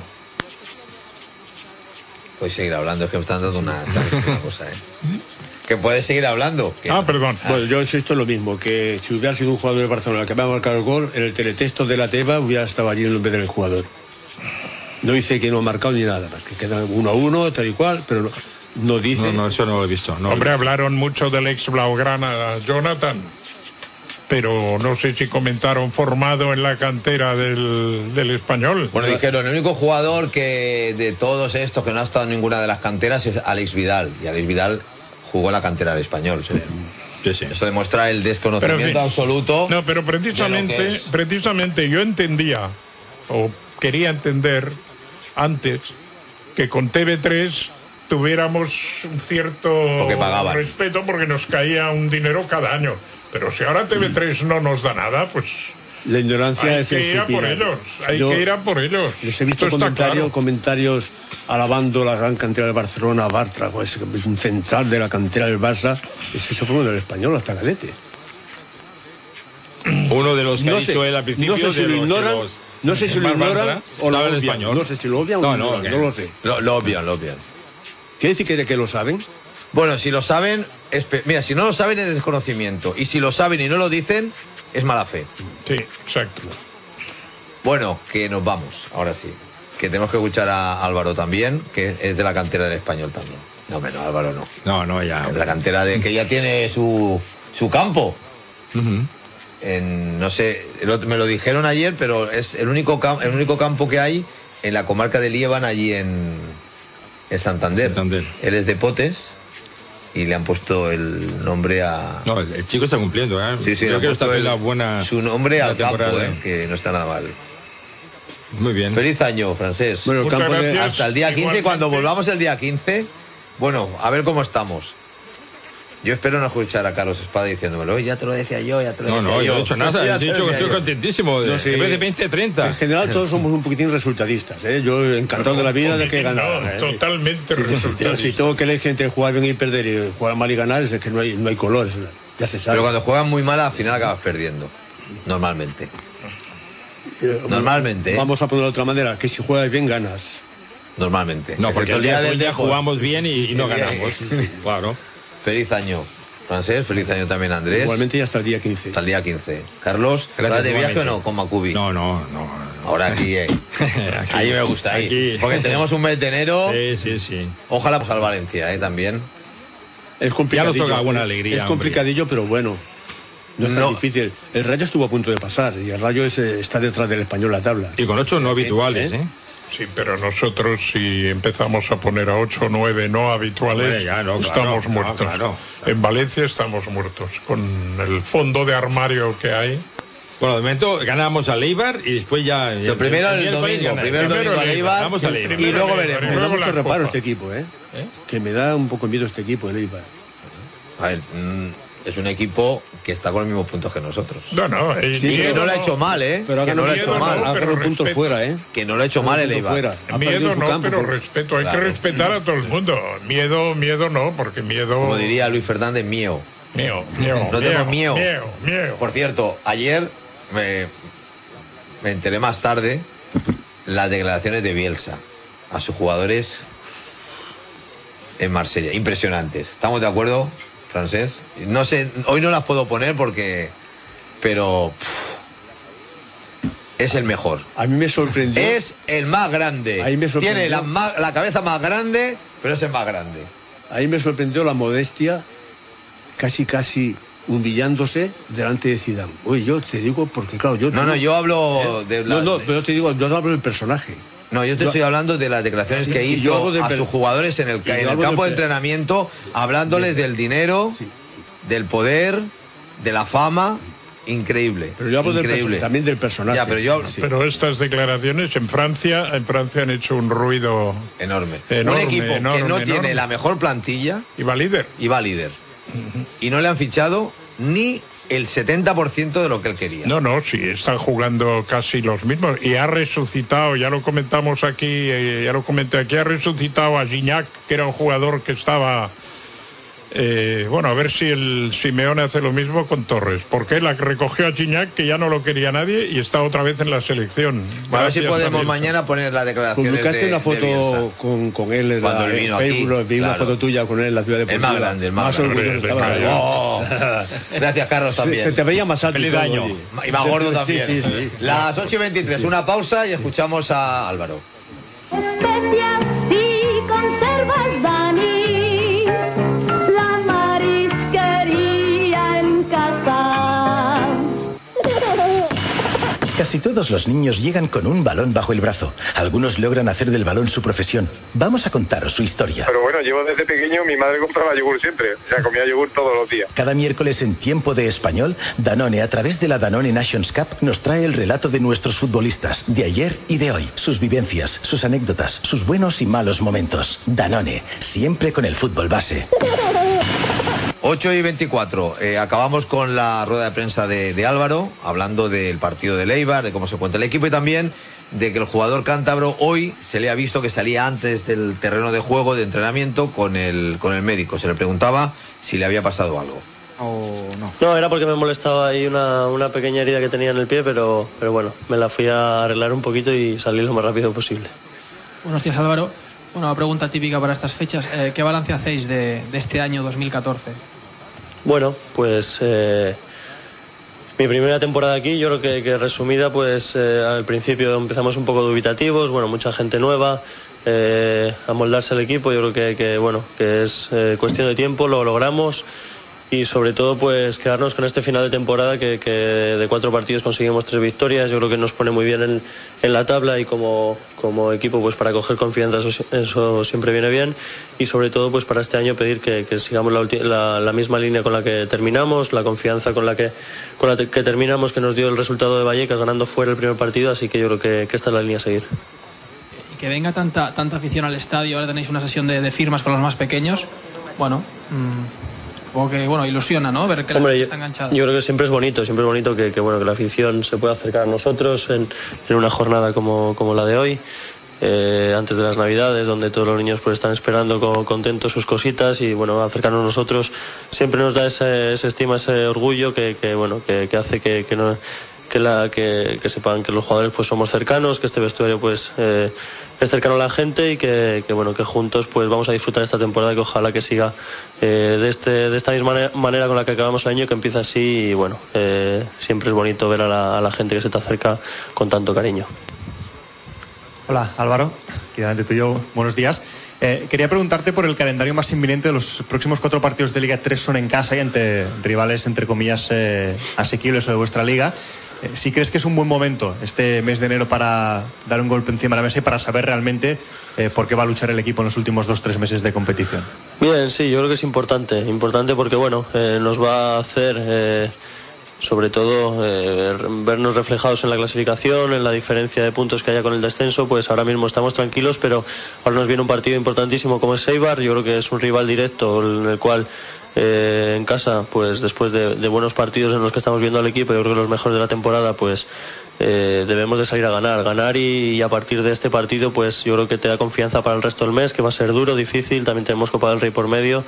puedes seguir hablando, es que me están dando una, una cosa, ¿eh? Que puedes seguir hablando. que- Ah, perdón. Bueno, yo insisto en lo mismo, que si hubiera sido un jugador de Barcelona que había marcado el gol, en el teletexto de la Teba hubiera estado allí en vez del jugador. No dice que no ha marcado ni nada, más que queda uno a uno, tal y cual, pero no, no dice... no, no, eso no lo he visto. No, Hombre, hablaron mucho del ex Blaugrana Jonathan, pero no sé si comentaron formado en la cantera del, del Español. Bueno, dijeron, el único jugador que de todos estos que no ha estado en ninguna de las canteras es Alex Vidal. Y Alex Vidal jugó en la cantera del Español. Sí. Sí, sí. Eso demuestra el desconocimiento Pero, en fin, absoluto. No, pero de lo que precisamente, es. precisamente yo entendía, o quería entender antes, que con T V tres tuviéramos un cierto Porque pagaban. respeto porque nos caía un dinero cada año. Pero si ahora T V tres no nos da nada, pues La ignorancia hay es que ir a por estúpida. ellos, hay Yo- que ir a por ellos. Les he visto Esto está comentarios, claro. comentarios alabando la gran cantera del Barcelona, Bartra, pues, un central de la cantera del Barça. Es que eso fue del Español hasta Galete. Uno de los que ha No sé, dicho él al principio. no sé si de lo los- ignoran, de los- no sé si lo Mar ignoran Bartra, o lo estaba en obvian. español. No sé si lo obvian o No, lo no, ignoran, que- no lo sé. Lo, lo obvian, lo obvian. ¿Quiere decir que, que lo saben? Bueno, si lo saben, es pe- mira, si no lo saben es desconocimiento. Y si lo saben y no lo dicen, es mala fe. Sí, exacto. Bueno, que nos vamos, ahora sí. Que tenemos que escuchar a Álvaro también, que es de la cantera del Español también. No, hombre, no, Álvaro no. No, no, ya. Es de la cantera de que ya tiene su, su campo. Ujú. En, no sé, el otro- me lo dijeron ayer, pero es el único, cam- el único campo que hay en la comarca de Líban, allí en, El Santander. Santander. Él es de Potes y le han puesto el nombre a... No, el, el chico está cumpliendo, ¿eh? Sí, sí, Creo le que han está puesto haciendo el- una buena... su nombre al buena campo, temporada. eh, que no está nada mal. Muy bien. Feliz año, Francés. Bueno, el Muchas campo de- gracias. Hasta el día quince, Igualmente. cuando volvamos el día quince, bueno, a ver cómo estamos. Yo espero no escuchar a Carlos Espada diciéndomelo, "Oye, ya te lo decía yo, ya te lo No, decía no, yo". yo no he dicho nada. Ya He te lo dicho que decía estoy yo. contentísimo. De, No, sí. En vez de veinte, treinta. En general todos somos un poquitín resultadistas, ¿eh? Yo encantado de la vida de que No, ganar. ¿eh? totalmente Si resultadista. tengo que elegir entre jugar bien y perder y jugar mal y ganar, es que no hay, no hay colores, ya se sabe. Pero cuando juegan muy mal, al final acabas perdiendo. Normalmente. Eh, Normalmente, ¿eh? Vamos a ponerlo de otra manera, que si juegas bien ganas. Normalmente. No, porque Excepto el día del día Dejo. jugamos bien y, y no El día- ganamos. Claro. Feliz año, Francés. Feliz año también, Andrés. Igualmente ya hasta el día quince. Hasta el día quince. Carlos, Gracias, ¿vas de viaje o igualmente. no con Macubi? No, no, no. Ahora aquí, eh. Aquí. Ahí me gusta, ahí. Aquí. Porque tenemos un mes de enero. Sí, sí, sí. Ojalá pues al Valencia, eh, también. Es complicadillo. Ya nos toca alguna alegría, Es hombre. complicadillo, pero bueno. No es tan No. difícil. El Rayo estuvo a punto de pasar y el Rayo es, eh, está detrás del Español la tabla. Y con ocho no habituales, ¿Eh? ¿eh? Sí, pero nosotros si empezamos a poner a ocho o nueve no habituales, Hombre, ya, no, claro, estamos no, muertos. claro. En Valencia estamos muertos. Con el fondo de armario que hay. Bueno, de momento ganamos al Eibar y después ya... So, primero el miércoles domingo, gana- primero el primero domingo al Eibar, Ganamos al Eibar. y luego el Eibar, veremos. y Me da luego mucho la reparo Copa. este equipo, ¿eh? ¿Eh? Que me da un poco miedo este equipo, el Eibar. A ver, mm, es un equipo que está con los mismos puntos que nosotros. No, no. eh, Y que miedo no lo ha hecho mal, ¿eh? Pero ha que no lo ha ganado, hecho miedo mal. no, ha pero ganado puntos respeto. fuera, ¿eh? Que no lo ha hecho mal el Puntos Eibar. fuera. Ha perdido Miedo su no, campo, pero pero- respeto. Hay Claro. que respetar a todo el mundo. Miedo, miedo no, porque miedo... Como diría Luis Fernández, mío. Mío, mío, No tengo miedo. Mío, mío. Por cierto, ayer me, me enteré más tarde las declaraciones de Bielsa a sus jugadores en Marsella. Impresionantes. ¿Estamos de acuerdo, Francés? No sé, hoy no las puedo poner porque... Pero... pff, es el mejor. A mí me sorprendió. Es el más grande. Ahí me sorprendió. Tiene la, ma- la cabeza más grande, pero es el más grande. Ahí me sorprendió la modestia, casi casi humillándose delante de Zidane. Oye, yo te digo porque claro, yo No, no, yo hablo de... la- No, no, pero te digo, yo no hablo del personaje. No, yo te Yo- estoy hablando de las declaraciones Sí, que y yo hizo hablo del a per- sus jugadores en el, y ca- yo en el hablo campo de del per- entrenamiento, hablándoles del dinero, Sí. del poder, de la fama. Increíble. Pero yo hablo del increíble. perso- también del personaje. Ya, pero yo Sí. Pero estas declaraciones en Francia, en Francia han hecho un ruido enorme. Enorme, Un equipo que enorme, no tiene enorme. la mejor plantilla y va líder. y va líder. Y no le han fichado ni el setenta por ciento de lo que él quería. No, no, sí, están jugando casi los mismos. Y ha resucitado, ya lo comentamos aquí, eh, ya lo comenté aquí, ha resucitado a Gignac, que era un jugador que estaba... eh, bueno, a ver si el Simeone hace lo mismo con Torres. Porque él recogió a Gignac, que ya no lo quería nadie, y está otra vez en la selección. A ver si Gracias a podemos Bielsa. mañana poner las declaraciones Publicaste de, una de foto Bielsa. con, con él en, Cuando la, él en vino aquí, Facebook, vi una claro. foto tuya con él en la ciudad de El más grande, el más grande. orgulloso estaba. Hombre, Oh, gracias, Carlos, Se, también. se te veía más alto. y Feliz todo, año. oye. Y más gordo Sí, también. Sí, sí, sí. Las ocho y veintitrés, una pausa y escuchamos a Álvaro. Especial si conservas, Dani, la marisquería en casa. Casi todos los niños llegan con un balón bajo el brazo. Algunos logran hacer del balón su profesión. Vamos a contaros su historia. Pero bueno, llevo desde pequeño, mi madre compraba yogur siempre. O sea, comía yogur todos los días. Cada miércoles en Tiempo de Español, Danone, a través de la Danone Nations Cup, nos trae el relato de nuestros futbolistas, de ayer y de hoy. Sus vivencias, sus anécdotas, sus buenos y malos momentos. Danone, siempre con el fútbol base. ocho y veinticuatro, eh, acabamos con la rueda de prensa de, de Álvaro, hablando del partido de Eibar, de cómo se cuenta el equipo y también de que el jugador cántabro hoy se le ha visto que salía antes del terreno de juego, de entrenamiento, con el, con el médico. Se le preguntaba si le había pasado algo. ¿O no? No, era porque me molestaba ahí una, una pequeña herida que tenía en el pie, pero, pero bueno, me la fui a arreglar un poquito y salí lo más rápido posible. Buenos días, Álvaro. Bueno, una pregunta típica para estas fechas. Eh, ¿Qué balance hacéis de, de este año dos mil catorce? Bueno, pues eh, mi primera temporada aquí, yo creo que, que resumida, pues eh, al principio empezamos un poco dubitativos, bueno, mucha gente nueva, eh, amoldarse al equipo, yo creo que, que bueno, que es eh, cuestión de tiempo, lo logramos y sobre todo pues quedarnos con este final de temporada que, que de cuatro partidos conseguimos tres victorias. Yo creo que nos pone muy bien en, en la tabla y como, como equipo pues para coger confianza eso, eso siempre viene bien, y sobre todo pues para este año pedir que, que sigamos la, la, la misma línea con la que terminamos, la confianza con la que con la que terminamos, que nos dio el resultado de Vallecas ganando fuera el primer partido, así que yo creo que, que esta es la línea a seguir. Que venga tanta tanta afición al estadio, ahora tenéis una sesión de, de firmas con los más pequeños, bueno, mmm, supongo que bueno, ilusiona, ¿no? Ver que Hombre, la gente yo, está enganchada. Yo creo que siempre es bonito, siempre es bonito que, que bueno que la afición se pueda acercar a nosotros en, en una jornada como, como la de hoy, eh, antes de las Navidades, donde todos los niños pues están esperando con, contentos sus cositas, y bueno, acercarnos a nosotros siempre nos da ese, ese estima, ese orgullo que, que bueno que, que hace que, que no que, la, que, que sepan que los jugadores pues somos cercanos, que este vestuario pues eh, es cercano a la gente, y que, que bueno que juntos pues vamos a disfrutar esta temporada, que ojalá que siga eh, de este de esta misma manera con la que acabamos el año, que empieza así, y bueno eh, siempre es bonito ver a la, a la gente que se te acerca con tanto cariño. Hola Álvaro, aquí delante tuyo, buenos días. Eh, quería preguntarte por el calendario más inminente. De los próximos cuatro partidos de Liga tres son en casa y ante rivales entre comillas eh, asequibles o de vuestra liga. Eh, ¿Sí crees que es un buen momento este mes de enero para dar un golpe encima de la mesa y para saber realmente eh, por qué va a luchar el equipo en los últimos dos o tres meses de competición? Bien, sí, yo creo que es importante, importante porque bueno, eh, nos va a hacer eh, sobre todo eh, vernos reflejados en la clasificación, en la diferencia de puntos que haya con el descenso. Pues ahora mismo estamos tranquilos, pero ahora nos viene un partido importantísimo como es Eibar. Yo creo que es un rival directo en el cual eh, en casa, pues después de, de buenos partidos en los que estamos viendo al equipo, yo creo que los mejores de la temporada, pues eh, debemos de salir a ganar, ganar y, y a partir de este partido pues yo creo que te da confianza para el resto del mes, que va a ser duro, difícil. También tenemos Copa del Rey por medio,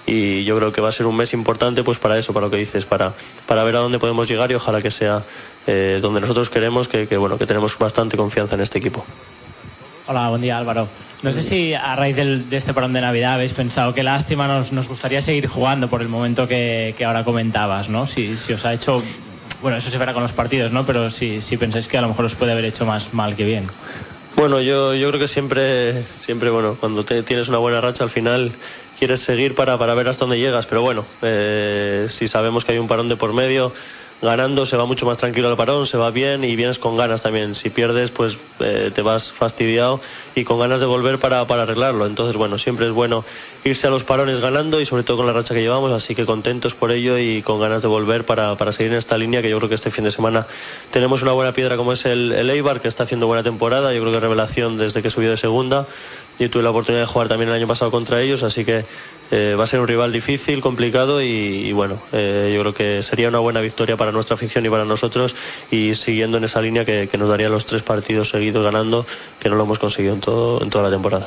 y yo creo que va a ser un mes importante pues para eso, para lo que dices, para, para ver a dónde podemos llegar, y ojalá que sea eh, donde nosotros queremos, que, que bueno que tenemos bastante confianza en este equipo. Hola, buen día Álvaro. No sé si a raíz del, de este parón de Navidad habéis pensado qué lástima, nos, nos gustaría seguir jugando por el momento que, que ahora comentabas, ¿no? Si, si os ha hecho, bueno, eso se verá con los partidos, ¿no? Pero si, si pensáis que a lo mejor os puede haber hecho más mal que bien. Bueno, yo, yo creo que siempre, siempre bueno, cuando te, tienes una buena racha al final quieres seguir para, para ver hasta dónde llegas, pero bueno, eh, si sabemos que hay un parón de por medio, ganando se va mucho más tranquilo al parón, se va bien y vienes con ganas también. Si pierdes, pues eh, te vas fastidiado y con ganas de volver para, para arreglarlo. Entonces, bueno, siempre es bueno irse a los parones ganando, y sobre todo con la racha que llevamos, así que contentos por ello y con ganas de volver para, para seguir en esta línea, que yo creo que este fin de semana tenemos una buena piedra como es el, el Eibar, que está haciendo buena temporada. Yo creo que revelación desde que subió de segunda. Yo tuve la oportunidad de jugar también el año pasado contra ellos, así que eh, va a ser un rival difícil, complicado, y, y bueno, eh, yo creo que sería una buena victoria para nuestra afición y para nosotros, y siguiendo en esa línea que, que nos daría los tres partidos seguidos ganando, que no lo hemos conseguido en, todo, en toda la temporada.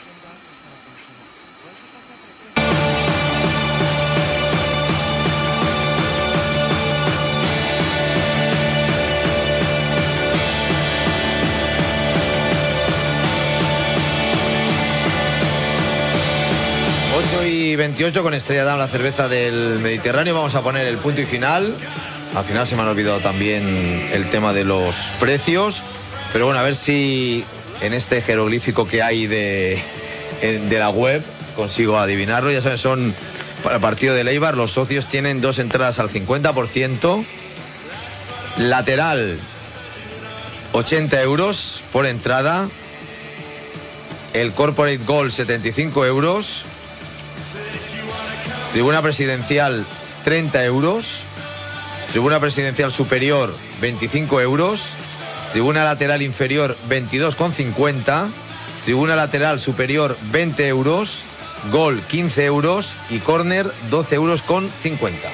veintiocho con Estrella Damm, la cerveza del Mediterráneo. Vamos a poner el punto y final. Al final se me han olvidado también el tema de los precios, pero bueno, a ver si en este jeroglífico que hay de, de la web consigo adivinarlo. Ya saben, son para el partido de Eibar, los socios tienen dos entradas al cincuenta por ciento, lateral ochenta euros por entrada, el corporate goal setenta y cinco euros, tribuna presidencial treinta euros, tribuna presidencial superior veinticinco euros, tribuna lateral inferior veintidós con cincuenta, tribuna lateral superior veinte euros, gol quince euros y córner doce euros con cincuenta.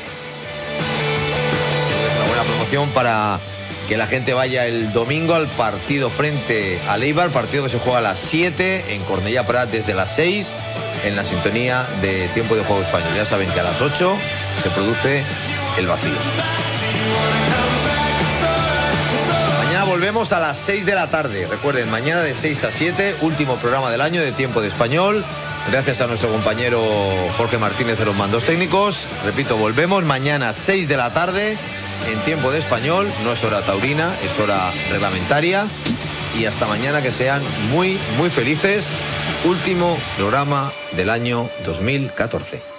Es una buena promoción para que la gente vaya el domingo al partido frente al Eibar, partido que se juega a las siete en Cornellà Prat desde las seis, en la sintonía de Tiempo de Juego Español. Ya saben que a las ocho se produce el vacío. Mañana volvemos a las seis de la tarde. Recuerden, mañana de seis a siete, último programa del año de Tiempo de Español. Gracias a nuestro compañero Jorge Martínez de los mandos técnicos. Repito, volvemos mañana seis de la tarde en Tiempo de Español. No es hora taurina, es hora reglamentaria. Y hasta mañana, que sean muy, muy felices. Último programa del año dos mil catorce.